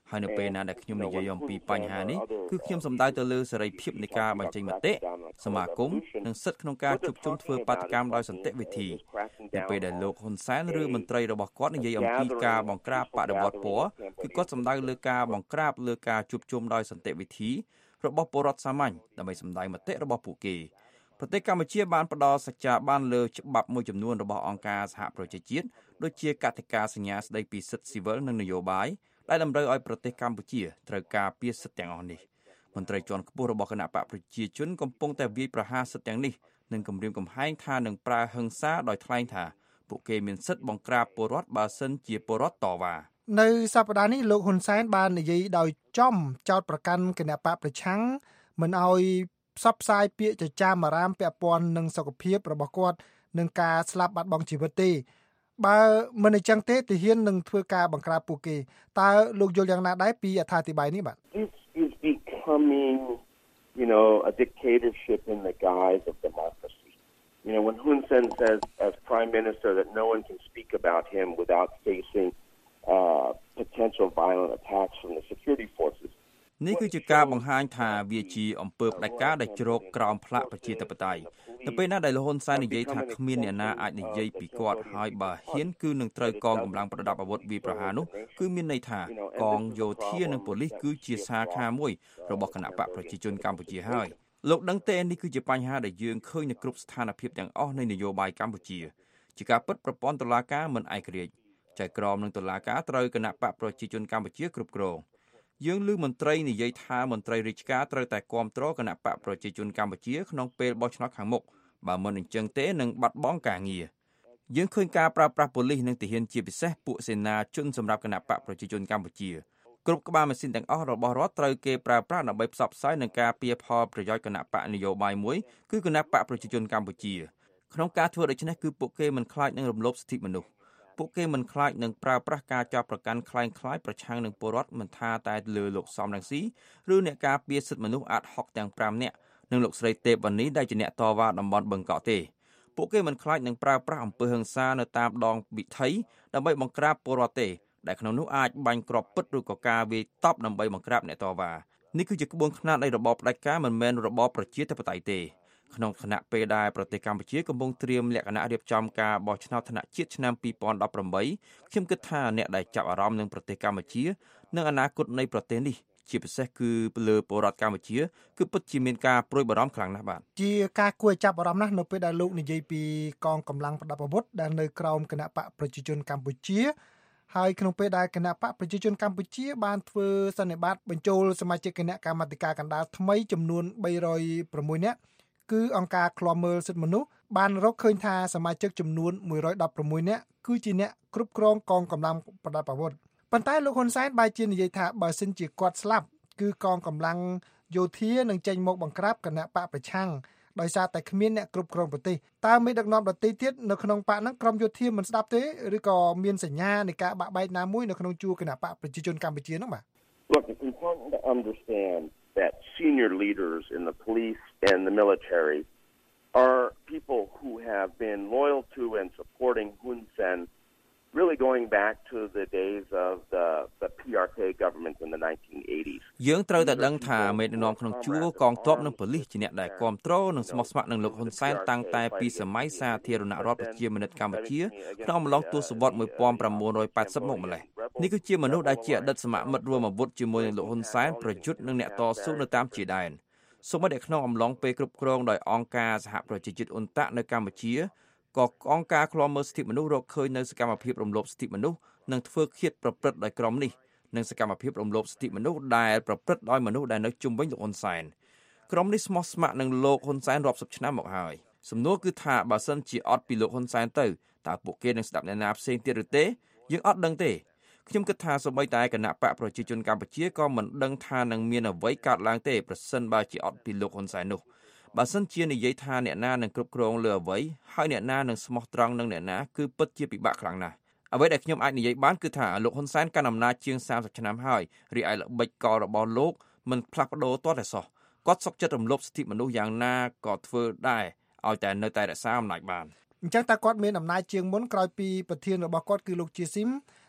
ហើយនៅពេលណាដែលខ្ញុំនិយាយអំពីបញ្ហានេះគឺខ្ញុំសំដៅទៅលើសេរីភាពនៃការបញ្ចេញមតិសមាគមនិងសិទ្ធិក្នុងការជួបជុំធ្វើបាតកម្មដោយសន្តិវិធីនៅពេលដែលលោកហ៊ុនសែនឬមន្ត្រីរបស់គាត់និយាយអំពីការបង្ក្រាបបដិវត្តពណ៌គឺគាត់សំដៅលើការបង្ក្រាបលើការជួបជុំដោយសន្តិវិធីរបស់ពលរដ្ឋសាមញ្ញដើម្បីសម្ដែងមតិរបស់ពួកគេប្រទេសកម្ពុជាបានផ្ដល់សច្ចាប័នលើច្បាប់មួយចំនួនរបស់អង្គការសហប្រជាជាតិដូចជាកតិកាសញ្ញាស្ដីពីសិទ្ធិស៊ីវិលនិងនយោបាយដែលតម្រូវឲ្យប្រទេសកម្ពុជាត្រូវការពារសិទ្ធិទាំងអស់នេះមន្ត្រីជាន់ខ្ពស់របស់គណៈបកប្រជាជនកំពុងតែវាយប្រហារសិទ្ធិទាំងនេះនិងគំរាមកំហែងថានឹងប្រើហិង្សាដោយថ្លែងថាពួកគេមានសិទ្ធិបង្ក្រាបពលរដ្ឋបើសិនជាពលរដ្ឋតវ៉ានៅសប្តាហ៍នេះលោកហ៊ុនសែនបាននិយាយដោយចំចោទប្រកាន់គណៈបកប្រឆាំងមិនឲ្យផ្សព្វផ្សាយពាក្យចចាមអារាមពាក់ព័ន្ធនឹងសុខភាពរបស់គាត់នឹងការស្លាប់បាត់បង់ជីវិតទេបើមិនអញ្ចឹងទេទាហាននឹងធ្វើការបង្ក្រាបពួកគេតើលោកយល់យ៉ាងណាដែរពីអត្ថាធិប្បាយនេះបាទ is becoming you know a dictatorship in the guise of democracy you know when Hun Sen says as prime minister that no one can speak about him without facing uh potential violent attacks from the security forces នេះគឺជាការបង្ហាញថាវាជាអំពើផ្ដាច់ការដែលជ្រកក្រោមផ្លាកប្រជាធិបតេយ្យនៅពេលណាដែលលោកហ៊ុនសែននិយាយថាគ្មានអ្នកណាអាចនិយាយពីគាត់ហើយបើហ៊ានគឺនឹងត្រូវកងកម្លាំងប្រដាប់អាវុធវាយប្រហារនោះគឺមានន័យថាកងយោធានិងប៉ូលីសគឺជាសាខាមួយរបស់គណៈបកប្រជាជនកម្ពុជាហើយលោកដឹងទេនេះគឺជាបញ្ហាដែលយើងឃើញនៅគ្រប់ស្ថានភាពទាំងអស់នៃនយោបាយកម្ពុជាជាការពិតប្រព័ន្ធតុលាការមិនឯករាជ្យចៅក្រមនិងតុលាការត្រូវគណៈបកប្រជាជនកម្ពុជាគ្រប់គ្រងយើងឮមន្ត្រីនិយាយថាមន្ត្រីរាជការត្រូវតែគាំទ្រគណៈបកប្រជាជនកម្ពុជាក្នុងពេលបោះឆ្នោតខាងមុខបើមិនអញ្ចឹងទេនឹងបាត់បង់ការងារយើងឃើញការប្រើប្រាស់ប៉ូលីសនិងទាហានជាពិសេសពួកសេនាជនសម្រាប់គណៈបកប្រជាជនកម្ពុជាគ្រប់ក្បាលម៉ាស៊ីនទាំងអស់របស់រដ្ឋត្រូវគេប្រើប្រាស់ដើម្បីផ្សព្វផ្សាយនឹងការពៀផលប្រយោជន៍គណៈបកនយោបាយមួយគឺគណៈបកប្រជាជនកម្ពុជាក្នុងការធ្វើដូច្នេះគឺពួកគេមិនខ្លាចនឹងរំលោភសិទ្ធិមនុស្សពួកគេមិនខ្លាចនឹងប្រើប្រាស់ការចាប់ប្រកាន់คล้ายคล้ายប្រឆាំងនឹងពលរដ្ឋមិនថាតែលើលោកសំរងស៊ីឬអ្នកការពារសិទ្ធិមនុស្សអាត់ហុកទាំង5នាក់និងលោកស្រីទេពវណ្ណីដែលជាអ្នកតវ៉ាតំបន់បឹងកក់ទេពួកគេមិនខ្លាចនឹងប្រើប្រាស់អំពើហិង្សានៅតាមដងវិថីដើម្បីបង្ក្រាបពលរដ្ឋទេដែលក្នុងនោះអាចបាញ់គ្រាប់ពិតឬក៏ការវាយតប់ដើម្បីបង្ក្រាបអ្នកតវ៉ានេះគឺជាក្បួនខ្នាតនៃរបបផ្ដាច់ការមិនមែនរបបប្រជាធិបតេយ្យទេក្នុងគណៈពេលដែលប្រទេសកម្ពុជាកំពុងត្រៀមលក្ខណៈរៀបចំការបោះឆ្នោតថ្នាក់ជាតិឆ្នាំពីរពាន់ដប់ប្រាំបីខ្ញុំគិតថាអ្នកដែលចាប់អារម្មណ៍នឹងប្រទេសកម្ពុជានិងអនាគតនៃប្រទេសនេះជាពិសេសគឺលើពលរដ្ឋកម្ពុជាគឺពិតជាមានការព្រួយបារម្ភខ្លាំងណាស់បាទជាការគួរឲ្យចាប់អារម្មណ៍ណាស់នៅពេលដែលលោកនិយាយពីកងកម្លាំងប្រដាប់អាវុធដែលនៅក្រោមគណៈបកប្រជាជនកម្ពុជាហើយក្នុងពេលដែលគណៈបកប្រជាជនកម្ពុជាបានធ្វើសន្និបាតបញ្ចូលសមាជិកគណៈកម្មាធិការកណ្ដាលថ្មីចំនួនបីរយប្រាំមួយនាក់គឺអង្គការឃ្លាំមើលសិទ្ធិមនុស្សបានរកឃើញថាសមាជិកចំនួនមួយរយដប់ប្រាំមួយនាក់គឺជាអ្នកគ្រប់គ្រងកងកម្លាំងប្រដាប់អាវុធប៉ុន្តែលោកហ៊ុនសែនបែរជានិយាយថាបើសិនជាគាត់ស្លាប់គឺកងកម្លាំងយោធានឹងចេញមកបង្ក្រាបគណៈបកប្រឆាំងដោយសារតែគ្មានអ្នកគ្រប់គ្រងប្រទេសតើមេដឹកនាំដទៃទៀតនៅក្នុងបកហ្នឹងក្រុមយោធាមិនស្ដាប់ទេឬក៏មានសញ្ញានៃការបាក់បែកណាមួយនៅក្នុងជួរគណៈបកប្រជាជនកម្ពុជាហ្នឹងបាទ Look, it's important to understand that senior leaders in the police and the military are people who have been loyal to and supporting Hun Sen really going back to the days of the the พี อาร์ เค government in the nineteen eighties យើងត្រូវតែដឹងថាមេដឹកនាំក្នុងជួរកងទ័ពនិងប៉ូលីសជាអ្នកដែលគ្រប់គ្រងនិងស្មោះស្ម័គ្រនឹងលោកហ៊ុនសែនតាំងតែពីសម័យសាធារណរដ្ឋប្រជាមានិតកម្ពុជាក្នុងអំឡុងទសវត្សរ៍មួយពាន់ប្រាំបួនរយប៉ែតសិបមកម្លេះនេះគឺជាមនុស្សដែលជាអតីតសមមិត្តរួមអាវុធជាមួយនឹងលោកហ៊ុនសែនប្រយុទ្ធនឹងអ្នកតស៊ូនៅតាមជាដែនសូម្បីតែក្នុងអំឡុងពេលគ្រប់គ្រងដោយអង្គការសហប្រជាជាតិអ៊ុនតាក់នៅកម្ពុជាក៏អង្គការឃ្លាំមើលសិទ្ធិមនុស្សរកឃើញនៅសកម្មភាពរំលោភសិទ្ធិមនុស្សនិងធ្វើឃាតប្រព្រឹត្តដោយក្រុមនេះនិងសកម្មភាពរំលោភសិទ្ធិមនុស្សដែលប្រព្រឹត្តដោយមនុស្សដែលនៅជុំវិញលោកហ៊ុនសែនក្រុមនេះស្មោះស្ម័គ្រនឹងលោកហ៊ុនសែនរាប់សិបឆ្នាំមកហើយសំណួរគឺថាបើសិនជាអត់ពីលោកហ៊ុនសែនទៅតើពួកគេនឹងស្ដាប់អ្នកណាផ្សេងទៀតឬទេយើងអត់ដឹងទេខ្ញុំគិតថាសូម្បីតែគណៈបកប្រជាជនកម្ពុជាក៏មិនដឹងថានឹងមានអ្វីកើតឡើងទេប្រសិនបើជាអត់ពីលោកហ៊ុនសែននោះបើសិនជានិយាយថាអ្នកណានឹងគ្រប់គ្រងលើអ្វីហើយអ្នកណានឹងស្មោះត្រង់នឹងអ្នកណាគឺពិតជាពិបាកខ្លាំងណាស់អ្វីដែលខ្ញុំអាចនិយាយបានគឺថាលោកហ៊ុនសែនកាន់អំណាចជាងសាមសិបឆ្នាំហើយរីឯល្បិចកលរបស់លោកមិនផ្លាស់ប្ដូរទាល់តែសោះគាត់សុខចិត្តរំលោភសិទ្ធិមនុស្សយ៉ាងណាក៏ធ្វើដែរឲ្យតែនៅតែរក្សាអំណាចបានអញ្ចឹងតើគាត់មានអំណាចជាងមុនក្រោយពីប្រធានរបស់គាត់គឺលោកជាស៊ីម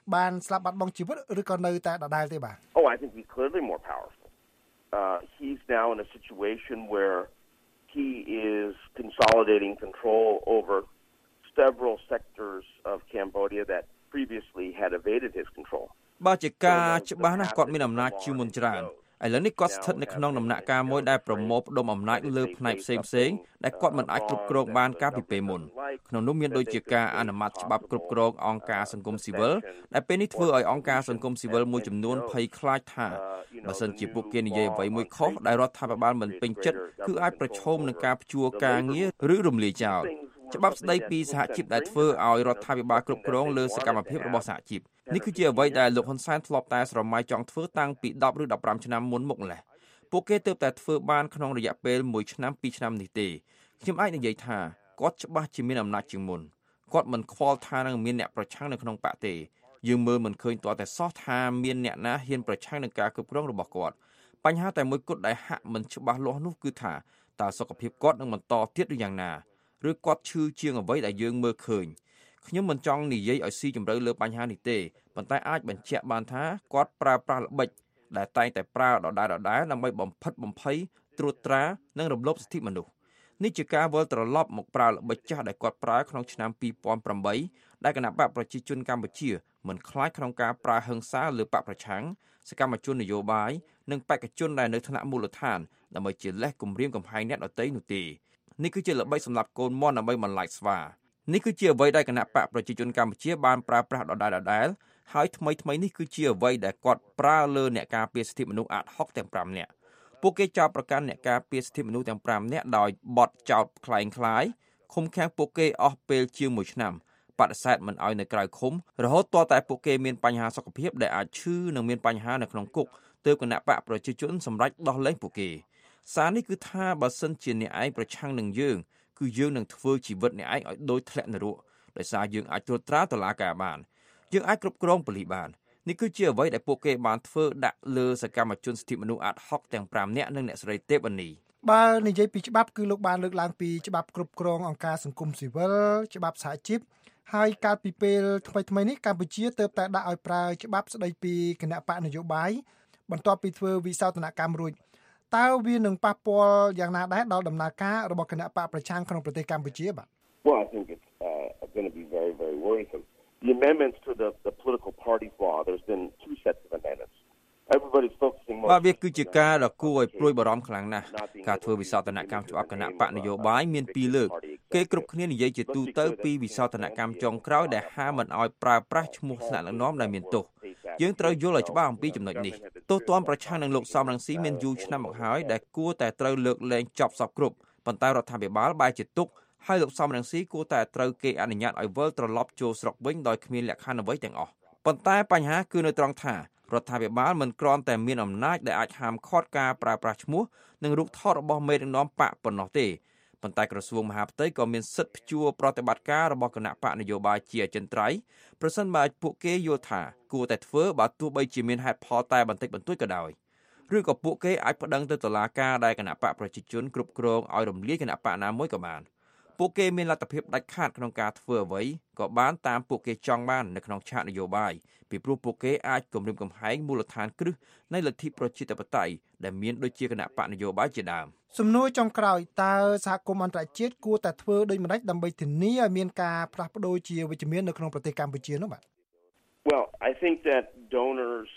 បានស្លាប់បាត់បង់ជីវិតឬក៏នៅតែដដែលទេបាទ Oh, I think he's clearly more powerful. Uh, he's now in a situation where he is consolidating control over several sectors of Cambodia that previously had evaded his control. បើជាការច្បាស់ណាស់គាត់មានអំណាចជាងមុនច្រើនឥឡូវនេះគាត់ស្ថិតនៅក្នុងដំណាក់កាលមួយដែលប្រមូលផ្ដុំអំណាចលើផ្នែកផ្សេងផ្សេងដែលគាត់មិនអាចគ្រប់គ្រងបានកាលពីពេលមុនក្នុងនោះមានដូចជាការអនុម័តច្បាប់គ្រប់គ្រងអង្គការសង្គមស៊ីវិលដែលពេលនេះធ្វើឲ្យអង្គការសង្គមស៊ីវិលមួយចំនួនភ័យខ្លាចថាបើសិនជាពួកគេនិយាយអ្វីមួយខុសដែលរដ្ឋាភិបាលមិនពេញចិត្តគឺអាចប្រឈមនឹងការព្យួរការងារឬរំលាយចោលច្បាប់ស្តីពីសហជីពដែលធ្វើឲ្យរដ្ឋាភិបាលគ្រប់គ្រងលើសកម្មភាពរបស់សហជីពនេះគឺជាអ្វីដែលលោកហ៊ុនសែនធ្លាប់តែស្រមៃចង់ធ្វើតាំងពីដប់ឬដប់ប្រាំឆ្នាំមុនមកម្ល៉េះពួកគេទើបតែធ្វើបានក្នុងរយៈពេលមួយឆ្នាំពីរឆ្នាំនេះទេខ្ញុំអាចនិយាយថាគាត់ច្បាស់ជាមានអំណាចជាងមុនគាត់មិនខ្វល់ថានឹងមានអ្នកប្រឆាំងនៅក្នុងបកទេយើងមើលមិនឃើញទាល់តែសោះថាមានអ្នកណាហ៊ានប្រឆាំងនឹងការគ្រប់គ្រងរបស់គាត់បញ្ហាតែមួយគត់ដែលហាក់មិនច្បាស់លាស់នោះគឺថាតើសុខភាពគាត់នឹងបន្តទៀតឬយ៉ាងណាឬគាត់ឈឺជាងអ្វីដែលយើងមើលឃើញខ្ញុំមិនចង់និយាយឲ្យស៊ីជម្រៅលើបញ្ហានេះទេប៉ុន្តែអាចបញ្ជាក់បានថាគាត់ប្រើប្រាស់ល្បិចដែលតែងតែប្រើដដែលដដែលដើម្បីបំផិតបំភ័យត្រួតត្រានិងរំលោភសិទ្ធិមនុស្សនេះជាការវិលត្រឡប់មកប្រើល្បិចចាស់ដែលគាត់ប្រើក្នុងឆ្នាំពីរពាន់ប្រាំបីដែលគណៈបកប្រជាជនកម្ពុជាមិនខ្លាចក្នុងការប្រើហិង្សាលើបកប្រឆាំងសកម្មជននយោបាយនិងបេក្ខជនដែលនៅថ្នាក់មូលដ្ឋានដើម្បីជាលេសគំរាមកំហែងអ្នកដទៃនោះទេនេះគឺជាល្បិចសម្រាប់កូនមន់ដើម្បីបន្លាចស្វានេះគឺជាអ្វីដែលគណៈបកប្រជាជនកម្ពុជាបានប្រើប្រាស់ដដែលដដែលហើយថ្មីថ្មីនេះគឺជាអ្វីដែលគាត់ប្រើលើអ្នកការពារសិទ្ធិមនុស្សអាតហុកទាំងប្រាំនាក់ពួកគេចោទប្រកាន់អ្នកការពារសិទ្ធិមនុស្សទាំងប្រាំនាក់ដោយបទចោទក្លែងក្លាយឃុំឃាំងពួកគេអស់ពេលជាងមួយឆ្នាំបដិសេធមិនឲ្យនៅក្រៅឃុំរហូតទាល់តែពួកគេមានបញ្ហាសុខភាពដែលអាចឈឺនិងមានបញ្ហានៅក្នុងគុកទើបគណៈបកប្រជាជនសម្រេចដោះលែងពួកគេសារនេះគឺថាបើសិនជាអ្នកឯងប្រឆាំងនឹងយើងគឺយើងនឹងធ្វើជីវិតអ្នកឯងឲ្យដូចធ្លាក់នរកដោយសារយើងអាចត្រួតត្រាតុលាការបានយើងអាចគ្រប់គ្រងប៉ូលីសបាននេះគឺជាអ្វីដែលពួកគេបានធ្វើដាក់លើសកម្មជនសិទ្ធិមនុស្សអាតហុកទាំងប្រាំនាក់និងអ្នកស្រីទេពវណ្ណីបើនិយាយពីច្បាប់គឺលោកបានលើកឡើងពីច្បាប់គ្រប់គ្រងអង្គការសង្គមស៊ីវិលច្បាប់សហជីពហើយកាលពីពេលថ្មីថ្មីនេះកម្ពុជាទើបតែដាក់ឲ្យប្រើច្បាប់ស្តីពីគណៈបកនយោបាយបន្ទាប់ពីធ្វើវិសោធនកម្មរួចតើវានឹងប៉ះពាល់យ៉ាងណាដែរដល់ដំណើរការរបស់គណៈបកប្រឆាំងក្នុងប្រទេសកម្ពុជាបាទ Well, I think it's uh, going to be very, very worrisome. The amendments to the, the political parties law, there's been two sets of amendments. Everybody's focusing more. បាទវាគឺជាការដ៏គួរឲ្យព្រួយបារម្ភខ្លាំងណាស់ការធ្វើវិសោធនកម្មច្បាប់គណៈបកនយោបាយមានពីរលើកគេគ្រប់គ្នានិយាយជាទូទៅពីវិសោធនកម្មចុងក្រោយដែលហាមមិនឲ្យប្រើប្រាស់ឈ្មោះស្នាក់ដឹកនាំដែលមានទោសយើងត្រូវយល់ឲ្យច្បាស់អំពីចំណុចនេះទោសទណ្ឌប្រឆាំងនឹងលោកសំរងស៊ីមានយូរឆ្នាំមកហើយដែលគួរតែត្រូវលើកលែងចប់សពគ្រប់ប៉ុន្តែរដ្ឋាភិបាលបែរជាទុកហើយលោកសំរងស៊ីគួរតែត្រូវគេអនុញ្ញាតឲ្យវិលត្រឡប់ចូលស្រុកវិញដោយគ្មានលក្ខខណ្ឌអ្វីទាំងអស់ប៉ុន្តែបញ្ហាគឺនៅត្រង់ថារដ្ឋាភិបាលមិនគ្រាន់តែមានអំណាចដែលអាចហាមឃាត់ការប្រើប្រាស់ឈ្មោះនិងរូបថតរបស់មេដឹកនាំបកប៉ុណ្ណោះទេប៉ុន្តែក្រសួងមហាផ្ទៃក៏មានសិទ្ធិព្យួរប្រតិបត្តិការរបស់គណៈបកនយោបាយជាអចិន្ត្រៃយ៍ប្រសិនបើពួកគេយល់ថាគួរតែធ្វើបើទោះបីជាមានហេតុផលតែបន្តិចបន្តួចក៏ដោយឬក៏ពួកគេអាចប្តឹងទៅតុលាការដែលគណៈបកប្រជាជនគ្រប់គ្រងឲ្យរំលាយគណៈបកណាមួយក៏បានពួកគេមានលទ្ធភាពដាច់ខាតក្នុងការធ្វើអ្វីក៏បានតាមពួកគេចង់បាននៅក្នុងឆាកនយោបាយពីព្រោះពួកគេអាចគំរាមកំហែងមូលដ្ឋានគ្រឹះនៃលទ្ធិប្រជាធិបតេយ្យដែលមានដូចជាគណៈបកនយោបាយជាដើមសំណួរចុងក្រោយតើសហគមន៍អន្តរជាតិគួរតែធ្វើដូចម្តេចដើម្បីធានាឲ្យមានការផ្លាស់ប្ដូរជាវិជ្ជមាននៅក្នុងប្រទេសកម្ពុជានោះបាទ Well, I think that donors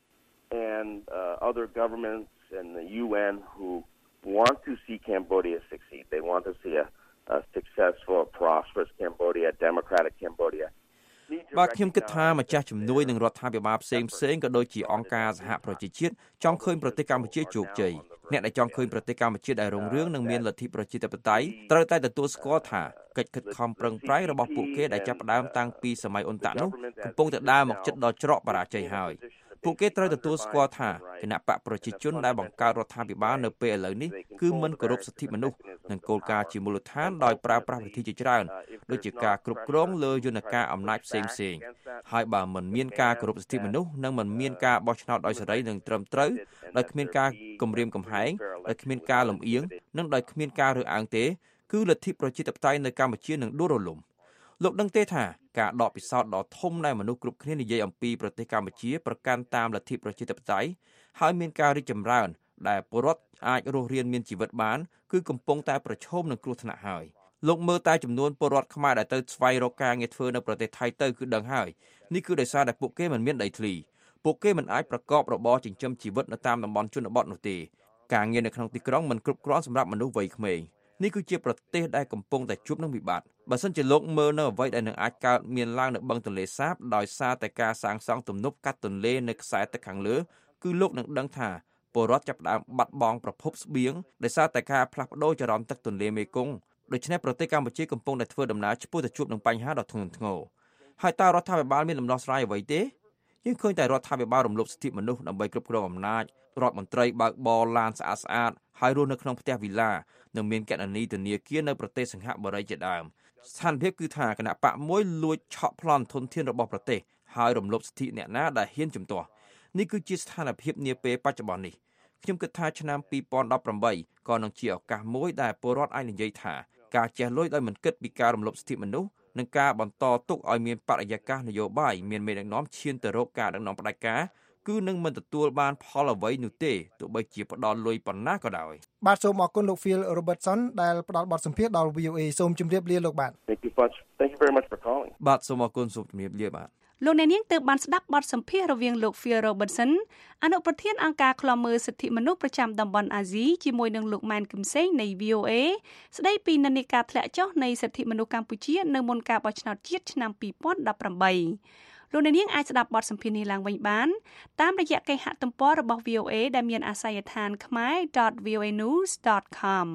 and uh, other governments and the U N who want to see Cambodia succeed, they want to see a, a successful, prosperous Cambodia, democratic Cambodia. បាទខ្ញុំគិតថាម្ចាស់ជំនួយនឹងរដ្ឋាភិបាលផ្សេងផ្សេងក៏ដូចជាអង្គការសហប្រជាជាតិចង់ឃើញប្រទេសកម្ពុជាជោគជ័យអ្នកដែលចង់ឃើញប្រទេសកម្ពុជាដែលរុងរឿងនិងមានលទ្ធិប្រជាធិបតេយ្យត្រូវតែទទួលស្គាល់ថាកិច្ចខិតខំប្រឹងប្រែងរបស់ពួកគេដែលចាប់ផ្ដើមតាំងពីសម័យអ៊ុនតាក់នោះកំពុងតែដើរមកជិតដល់ច្រកបរាជ័យហើយពួកគេត្រូវទទួលស្គាល់ថាគណៈបកប្រជាជនដែលបង្កើតរដ្ឋាភិបាលនៅពេលឥឡូវនេះគឺមិនគោរពសិទ្ធិមនុស្សនិងគោលការណ៍ជាមូលដ្ឋានដោយប្រើប្រាស់វិធីជាច្រើនដូចជាការគ្រប់គ្រងលើយន្តការអំណាចផ្សេងផ្សេងហើយបើមិនមានការគោរពសិទ្ធិមនុស្សនិងមិនមានការបោះឆ្នោតដោយសេរីនិងត្រឹមត្រូវដោយគ្មានការគំរាមកំហែងដោយគ្មានការលំអៀងនិងដោយគ្មានការរើសអើងទេគឺលទ្ធិប្រជាធិបតេយ្យនៅកម្ពុជានឹងដួលរលំលោកដឹងទេថាការដកពិសោធន៍ដ៏ធំដែលមនុស្សគ្រប់គ្នានិយាយអំពីប្រទេសកម្ពុជាប្រកាន់តាមលទ្ធិប្រជាធិបតេយ្យហើយមានការរីកចម្រើនដែលពលរដ្ឋអាចរស់រានមានជីវិតបានគឺកំពុងតែប្រឈមនឹងគ្រោះថ្នាក់ហើយលោកមើលតែចំនួនពលរដ្ឋខ្មែរដែលទៅស្វែងរកការងារធ្វើនៅប្រទេសថៃទៅគឺដឹងហើយនេះគឺដោយសារតែពួកគេមិនមានដីធ្លីពួកគេមិនអាចប្រកបរបរចិញ្ចឹមជីវិតនៅតាមតំបន់ជនបទនោះទេការងារនៅក្នុងទីក្រុងមិនគ្រប់គ្រាន់សម្រាប់មនុស្សវ័យក្មេងនេះគឺជាប្រទេសដែលកំពុងតែជួបនឹងវិបត្តិបើសិនជាលោកមើលនៅអ្វីដែលនឹងអាចកើតមានឡើងនៅបឹងទន្លេសាបដោយសារតែការសាងសង់ទំនប់កាត់ទន្លេនៅខ្សែទឹកខាងលើគឺលោកនឹងដឹងថាពលរដ្ឋចាប់ផ្ដើមបាត់បង់ប្រភពស្បៀងដោយសារតែការផ្លាស់ប្ដូរចរន្តទឹកទន្លេមេគង្គដូច្នេះប្រទេសកម្ពុជាកំពុងតែធ្វើដំណើរឆ្ពោះទៅជួបនឹងបញ្ហាដ៏ធ្ងន់ធ្ងរហើយតើរដ្ឋាភិបាលមានដំណោះស្រាយអ្វីទេយើងឃើញតែរដ្ឋាភិបាលរំលោភសិទ្ធិមនុស្សដើម្បីគ្រប់គ្រងអំណាចរដ្ឋមន្ត្រីបើកបរឡានស្អាតស្អាតហើយរស់នៅក្នុងផ្ទះវីឡានិងមានគណនីធនាគារនៅប្រទេសសិង្ហបុរីជាដើមស្ថានភាពគឺថាគណៈបកមួយលួចឆក់ប្លន់ធនធានរបស់ប្រទេសហើយរំលោភសិទ្ធិអ្នកណាដែលហ៊ានជំទាស់នេះគឺជាស្ថានភាពនាពេលបច្ចុប្បន្ននេះខ្ញុំគិតថាឆ្នាំពីរពាន់ដប់ប្រាំបីក៏នឹងជាឱកាសមួយដែលពលរដ្ឋអាចនិយាយថាការចេះលួចដោយមិនគិតពីការរំលោភសិទ្ធិមនុស្សនិងការបន្តទុកឲ្យមានបរិយាកាសនយោបាយមានមេដឹកនាំឈានទៅរកការដឹកនាំផ្ដាច់ការគឺនឹងមិនទទួលបានផលអ្វីនោះទេទោះបីជាផ្ដល់លុយប៉ុណ្ណាក៏ដោយបាទសូមអរគុណលោក Phil Robertson ដែលផ្ដល់បទសម្ភាសន៍ដល់ V O A សូមជម្រាបលាលោកបាទ Thank you much. Thank you very much for calling. បាទសូមអរគុណសូមជម្រាបលាបាទលោកអ្នកនាងទើបបានស្ដាប់បទសម្ភាសន៍រវាងលោក Phil Robertson អនុប្រធានអង្គការឃ្លាំមើលសិទ្ធិមនុស្សប្រចាំតំបន់អាស៊ីជាមួយនឹងលោកម៉ែនគឹមសេងនៃ V O A ស្ដីពីនិន្នាការធ្លាក់ចុះនៃសិទ្ធិមនុស្សកម្ពុជានៅមុនការបោះឆ្នោតជាតិឆ្នាំពីរពាន់ដប់ប្រាំបីលោកអ្នកនាងអាចស្ដាប់បទសម្ភាសន៍នេះឡើងវិញបានតាមរយៈគេហទំព័ររបស់ V O A ដែលមានអាសយដ្ឋាន khmer dot v o a news dot com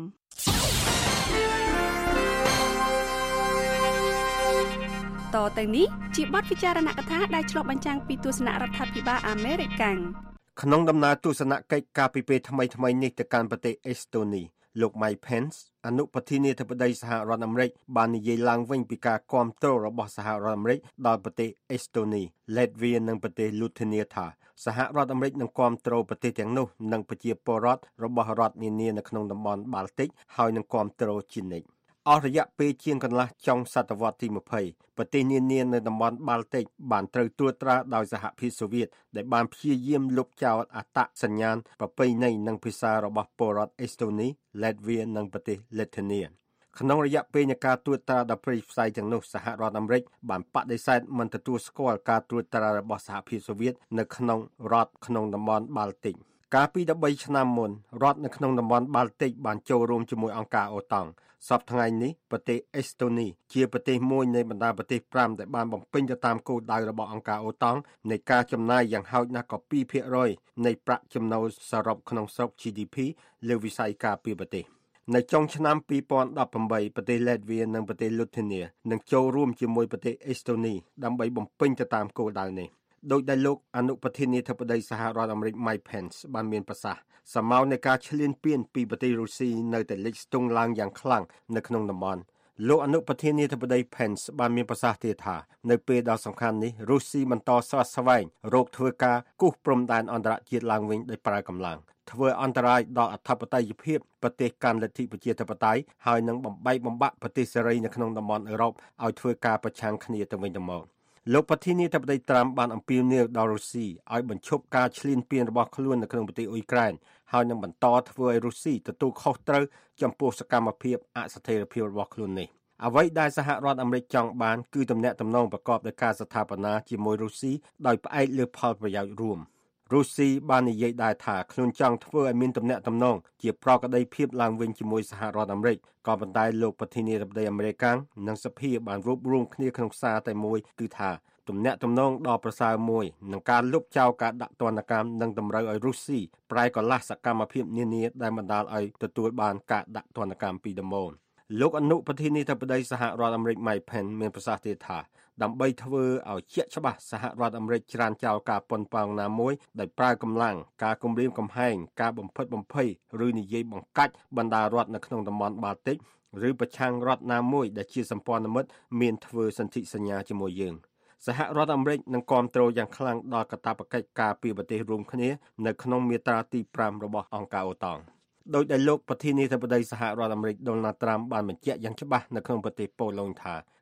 តទៅនេះជាបទពិចារណកថាដែលឆ្លុះបញ្ចាំងពីទស្សនៈរដ្ឋាភិបាលអាមេរិកក្នុងដំណើរទស្សនកិច្ចការពីពេលថ្មីៗនេះទៅកាន់ប្រទេសអេស្តូនីលោក Mike Pence អនុប្រធានាធិបតីសហរដ្ឋអាមេរិកបាននិយាយឡើងវិញពីការគាំទ្ររបស់សហរដ្ឋអាមេរិកដល់ប្រទេសអេស្តូនី Latvia និងប្រទេស Lithuania ថាសហរដ្ឋអាមេរិកនឹងគាំទ្រប្រទេសទាំងនោះនិងប្រជាពលរដ្ឋរបស់រដ្ឋនានានៅក្នុងតំបន់បាល់ទិកហើយនឹងគាំទ្រជានិច្ចអស់រយៈពេលជាងកន្លះចុងសតវត្សទីยี่สิบប្រទេសនានានៅតំបន់បាល់ទិកបានត្រូវត្រួតត្រាដោយសហភាពសូវៀតដែលបានព្យាយាមលុបចោលអត្តសញ្ញាណប្រពៃណីនិងភាសារបស់ពលរដ្ឋអេស្តូនី Latvia និងប្រទេស Lithuania ក្នុងរយៈពេលនៃការត្រួតត្រាដ៏ព្រៃផ្សៃទាំងនោះសហរដ្ឋអាមេរិកបានបដិសេធមិនទទួលស្គាល់ការត្រួតត្រារបស់សហភាពសូវៀតនៅក្នុងរដ្ឋក្នុងតំបន់បាល់ទិកកាលពី13ឆ្នាំមុនរដ្ឋនៅក្នុងតំបន់បាល់ទិកបានចូលរួមជាមួយអង្គការអូតង់សប្តាហ៍ថ្ងៃនេះប្រទេសអេស្តូនីជាប្រទេសមួយនៃបណ្ដាប្រទេសប្រាំដែលបានបំពេញទៅតាមគោលដៅរបស់អង្គការអូតង់នៃការចំណាយយ៉ាងហោចណាស់ក៏twoភាគរយនៃប្រាក់ចំណូលសរុបក្នុងស្រុក G D P លើវិស័យការពារប្រទេសនៅចុងឆ្នាំពីរពាន់ដប់ប្រាំបីប្រទេស Latvia និងប្រទេស Lithuania នឹងចូលរួមជាមួយប្រទេសអេស្តូនីដើម្បីបំពេញទៅតាមគោលដៅនេះដោយដែលលោកអនុប្រធានាធិបតីសហរដ្ឋអាមេរិក Mike Pence បានមានប្រសាសន៍សមោលនៃការឈ្លានពានពីប្រទេសរុស្ស៊ីនៅតែលេចស្ទង់ឡើងយ៉ាងខ្លាំងនៅក្នុងតំបន់លោកអនុប្រធានាធិបតី Pence បានមានប្រសាសន៍ទៀតថានៅពេលដ៏សំខាន់នេះរុស្ស៊ីបន្តស្វាស្វែងរកធ្វើការគូសព្រំដែនអន្តរជាតិឡើងវិញដោយប្រើកម្លាំងធ្វើអន្តរាយដល់អធិបតេយ្យភាពប្រទេសកាន់លទ្ធិប្រជាធិបតេយ្យហើយនឹងបំបែកបំបាក់ប្រទេសសេរីនៅក្នុងតំបន់អឺរ៉ុបឲ្យធ្វើការប្រឆាំងគ្នាទៅវិញទៅមកលោកប្រធានាធិបតីត្រាំបានអំពាវនាវដល់រុស្ស៊ីឲ្យបញ្ឈប់ការឈ្លានពានរបស់ខ្លួននៅក្នុងប្រទេសអ៊ុយក្រែនហើយនឹងបន្តធ្វើឲ្យរុស្ស៊ីទទួលខុសត្រូវចំពោះសកម្មភាពអស្ថិរភាពរបស់ខ្លួននេះអ្វីដែលសហរដ្ឋអាមេរិកចង់បានគឺទំនាក់ទំនងប្រកបដោយការស្ថាបនាជាមួយរុស្ស៊ីដោយផ្អែកលើផលប្រយោជន៍រួមរុស្ស៊ីបាននិយាយដែរថាខ្លួនចង់ធ្វើឲ្យមានទំនាក់ទំនងជាប្រក្រតីភាពឡើងវិញជាមួយសហរដ្ឋអាមេរិកក៏ប៉ុន្តែលោកប្រធានាធិបតីអាមេរិកនិងសភាបានរួបរวมគ្នាក្នុងសារតែមួយគឺថាទំនាក់ទំនងដ៏ប្រសើរមួយនឹងការលុបចោលការដាក់ទណ្ឌកម្មនិងតម្រូវឲ្យរុស្ស៊ីប្រែកលាស់សកម្មភាពនានាដែលបណ្ដាលឲ្យទទួលបានការដាក់ទណ្ឌកម្មពីដំបូងលោកអនុប្រធានាធិបតីសហរដ្ឋអាមេរិក Mike Pence មានប្រសាសន៍ទៀតថាដើម្បីធ្វើឲ្យជាក់ច្បាស់សហរដ្ឋអាមេរិកច្រានចោលការប៉ុនប៉ងណាមួយដោយប្រើកម្លាំងការគំរាមកំហែងការបំផិតបំភ័យឬនិយាយបង្កាច់បណ្ដារដ្ឋនៅក្នុងតំបន់បាល់ទិកឬប្រឆាំងរដ្ឋណាមួយដែលជាសម្ព័ន្ធមិត្តមានធ្វើសន្ធិសញ្ញាជាមួយយើងសហរដ្ឋអាមេរិកនឹងគាំទ្រយ៉ាងខ្លាំងដល់កាតព្វកិច្ចការពារប្រទេសរួមគ្នានៅក្នុងមាត្រាទីfiveរបស់អង្គការអូតង់ដោយដែលលោកប្រធានាធិបតីសហរដ្ឋអាមេរិក Donald Trump បានបញ្ជាក់យ៉ាងច្បាស់នៅក្នុងប្រទេសប៉ូឡូញថា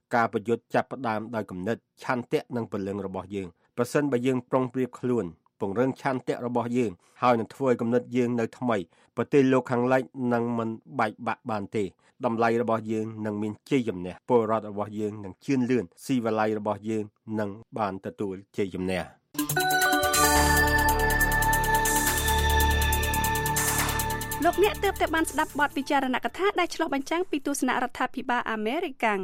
ការប្រយុទ្ធចាប់ផ្ដើមដោយគំនិតឆន្ទៈនិងពលឹងរបស់យើងប្រសិនបើយើងប្រុងប្រៀបខ្លួនពង្រឹងឆន្ទៈរបស់យើងហើយនឹងធ្វើឲ្យគំនិតយើងនៅថ្មីប្រទេសលោកខាងលិចនឹងមិនបែកបាក់បានទេតម្លៃរបស់យើងនឹងមានជ័យជំនះពលរដ្ឋរបស់យើងនឹងជឿនលឿនស៊ីវិល័យរបស់យើងនឹងបានទទួលជ័យជំនះលោកអ្នកទើបតែបានស្ដាប់បទពិចារណកថាដែលឆ្លុះបញ្ចាំងពីទស្សនៈរដ្ឋាភិបាលអាមេរិក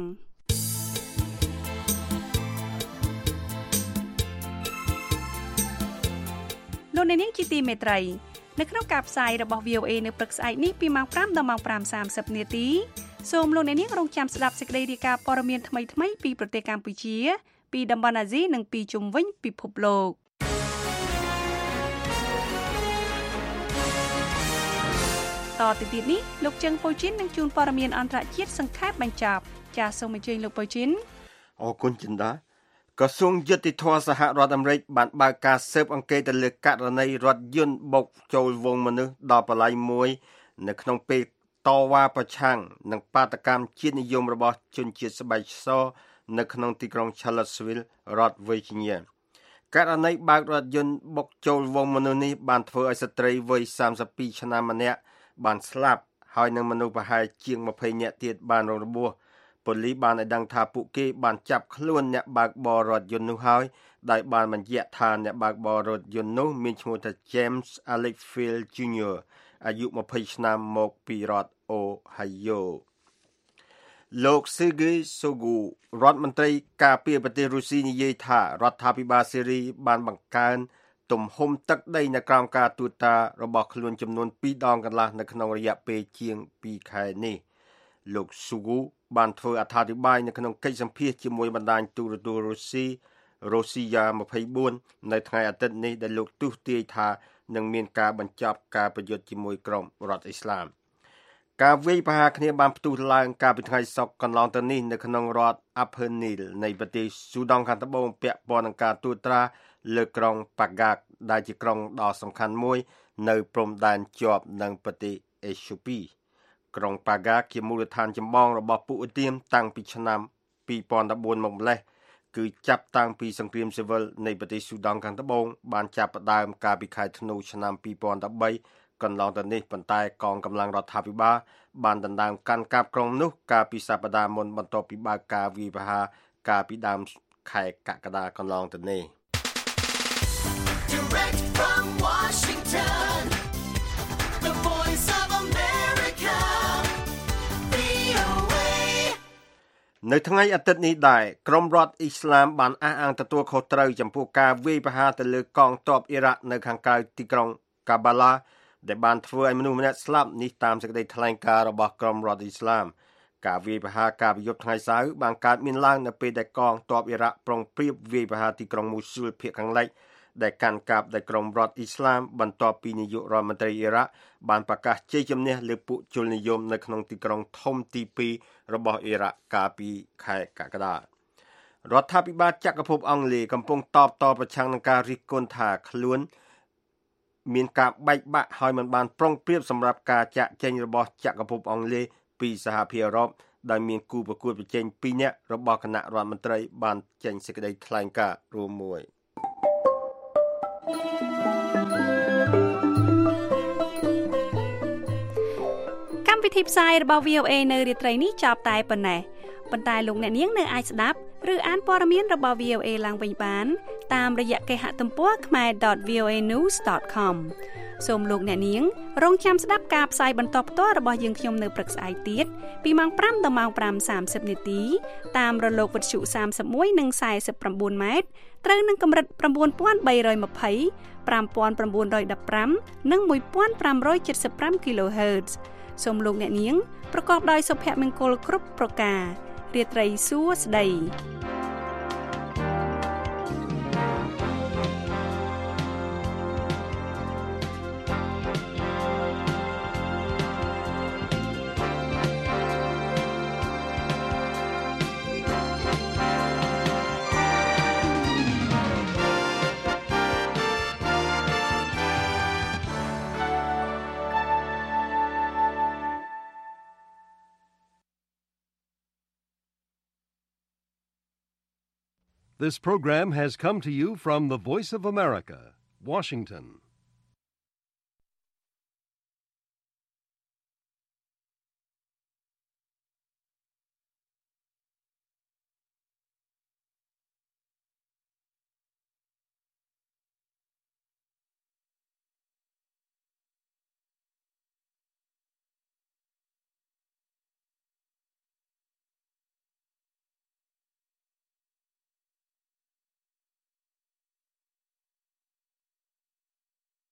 លោកអ្នកនាងជាទីមេត្រីនៅក្នុងការផ្សាយរបស់ វី អូ អេ នៅព្រឹកស្អែកនេះពីម៉ោងប្រាំដល់ម៉ោងប្រាំសាមសិបនាទីសូមលោកអ្នកនាងរងចាំស្ដាប់សេចក្តីរាយការណ៍ព័ត៌មានថ្មីៗពីប្រទេសកម្ពុជាពីតំបន់អាស៊ីនិងពីជុំវិញពិភពលោកតទៅទៀតនេះលោកជឹងប៉ូជីននឹងជួនព័ត៌មានអន្តរជាតិសង្ខេបបញ្ចប់ចាសសូមអញ្ជើញលោកប៉ូជីនអរគុណចិន្តាក្រសួងយុតិធម៌សហរដ្ឋអាមេរិកបានបើកការស៊ើបអង្កេតទៅលើករណីរថយន្តបុកចូលវងមនុស្សដល់បល័យមួយនៅក្នុងពេលតវ៉ាប្រឆាំងនឹងបាតកម្មជាតិនិយមរបស់ជនជាតិស្បែកសនៅក្នុងទីក្រុង Charlottesville រដ្ឋ Virginia ករណីបើករថយន្តបុកចូលវងមនុស្សនេះបានធ្វើឲ្យស្ត្រីវ័យសាមសិបពីរឆ្នាំម្នាក់បានស្លាប់ហើយនឹងមនុស្សប្រហែលជាងម្ភៃនាក់ទៀតបានរងរបួសប៉ូលីសបានឲ្យដឹងថាពួកគេបានចាប់ខ្លួនអ្នកបើកបររថយន្តនោះហើយដោយបានបញ្ជាក់ថាអ្នកបើកបររថយន្តនោះមានឈ្មោះថា James Alex Field Junior អាយុម្ភៃឆ្នាំមកពីរដ្ឋ Ohio លោក Sergei Shoigu រដ្ឋមន្ត្រីការពារប្រទេសរុស្ស៊ីនិយាយថារដ្ឋាភិបាលសេរីបានបង្កើនទំហំទឹកដីនៅក្រោមការទូតតារបស់ខ្លួនចំនួនពីរដងកន្លះនៅក្នុងរយៈពេលជាងពីរខែនេះលោក Shoigu បានធ្វើអត្ថាធិប្បាយនៅក្នុងកិច្ចសម្ភាសន៍ជាមួយបណ្ដាញទូរទស្សន៍រុស្ស៊ី Rossiya ยี่สิบสี่នៅថ្ងៃអាទិត្យនេះដែលលោកទស្សន៍ទាយថានឹងមានការបញ្ចប់ការប្រយុទ្ធជាមួយក្រុមរដ្ឋអ៊ីស្លាមការវាយប្រហារគ្នាបានផ្ទុះឡើងកាលពីថ្ងៃសុក្រកន្លងទៅនេះនៅក្នុងរដ្ឋ Upper Nile នៃប្រទេសស៊ូដង់ខាងត្បូងពាក់ព័ន្ធនឹងការត្រួតត្រាលើក្រុង Pagak ដែលជាក្រុងដ៏សំខាន់មួយនៅព្រំដែនជាប់នឹងប្រទេសអេត្យូពីក្រុង Pagak ជាមូលដ្ឋានចម្បងរបស់ពួកឧទាមតាំងពីឆ្នាំពីរពាន់ដប់បួនមកម្លេះគឺចាប់តាំងពីសង្គ្រាមស៊ីវិលនៃប្រទេសស៊ូដង់ខាងត្បូងបានចាប់ផ្ដើមកាលពីខែធ្នូឆ្នាំពីរពាន់ដប់បីកន្លងទៅនេះប៉ុន្តែកងកម្លាំងរដ្ឋាភិបាលបានដណ្ដើមកាន់កាប់ក្រុងនោះកាលពីសប្តាហ៍មុនបន្ទាប់ពីបើកការវាយប្រហារកាលពីដើមខែកក្កដាកន្លងទៅនេះ Direct from Washington, the voice of America, វី អូ เอនៅថ្ងៃអាទិត្យនេះដែរក្រុមរដ្ឋអ៊ីស្លាមបានអះអាងទទួលខុសត្រូវចំពោះការវាយប្រហារទៅលើកងទ័ពអ៊ីរ៉ាក់នៅខាងក្រៅទីក្រុងកាបាឡាដែលបានធ្វើឲ្យមនុស្សម្នាក់ស្លាប់នេះតាមសេចក្តីថ្លែងការណ៍របស់ក្រុមរដ្ឋអ៊ីស្លាមការវាយប្រហារកាលពីយប់ថ្ងៃសៅរ៍បានកើតមានឡើងនៅពេលដែលកងទ័ពអ៊ីរ៉ាក់ប្រុងប្រៀបវាយប្រហារទីក្រុងមូស៊ូលភាគខាងលិចដែលកាន់កាប់ដោយក្រុមរដ្ឋអ៊ីស្លាមបន្ទាប់ពីនាយករដ្ឋមន្ត្រីអ៊ីរ៉ាក់បានប្រកាសជ័យជំនះលើពួកជននិយមនៅក្នុងទីក្រុងធំទីពីររបស់អ៊ីរ៉ាក់កាលពីខែកក្កដារដ្ឋាភិបាលចក្រភពអង់គ្លេសកំពុងតបតប្រឆាំងនឹងការរិះគន់ថាខ្លួនមានការបែកបាក់ហើយមិនបានប្រុងប្រៀបសម្រាប់ការចាក់ចេញរបស់ចក្រភពអង់គ្លេសពីសហភាពអឺរ៉ុបដោយមានគូប្រកួតប្រជែងពីរនាក់របស់គណៈរដ្ឋមន្ត្រីបានចេញសេចក្តីថ្លែងការណ៍រួមមួយកម្មវិធីផ្សាយរបស់ វី អូ អេ នៅរាត្រីនេះចប់តែប៉ុណ្ណេះប៉ុន្តែលោកអ្នកនាងនៅអាចស្ដាប់ឬអានព័ត៌មានរបស់ វី អូ អេ ឡើងវិញបានតាមរយៈគេហទំព័រ khmer dot v o a news dot com សូមលោកអ្នកនាងរងចាំស្ដាប់ការផ្សាយបន្តផ្ទាល់របស់យើងខ្ញុំនៅព្រឹកស្អែកទៀតពីម៉ោងប្រាំដល់ម៉ោងប្រាំសាមសិបនាទីតាមរលកវិទ្យុសាមសិបមួយនិងសាយសិបប្រាំបួនម៉ែត្រត្រូវនឹងកម្រិត៩បី២០ ៥៩១៥ និង១៥៧៥ kHz សូមលោកអ្នកនាងប្រកបដោយសុភមង្គលគ្រប់ប្រការរាត្រីសួស្តី This program has come to you from the Voice of America, Washington.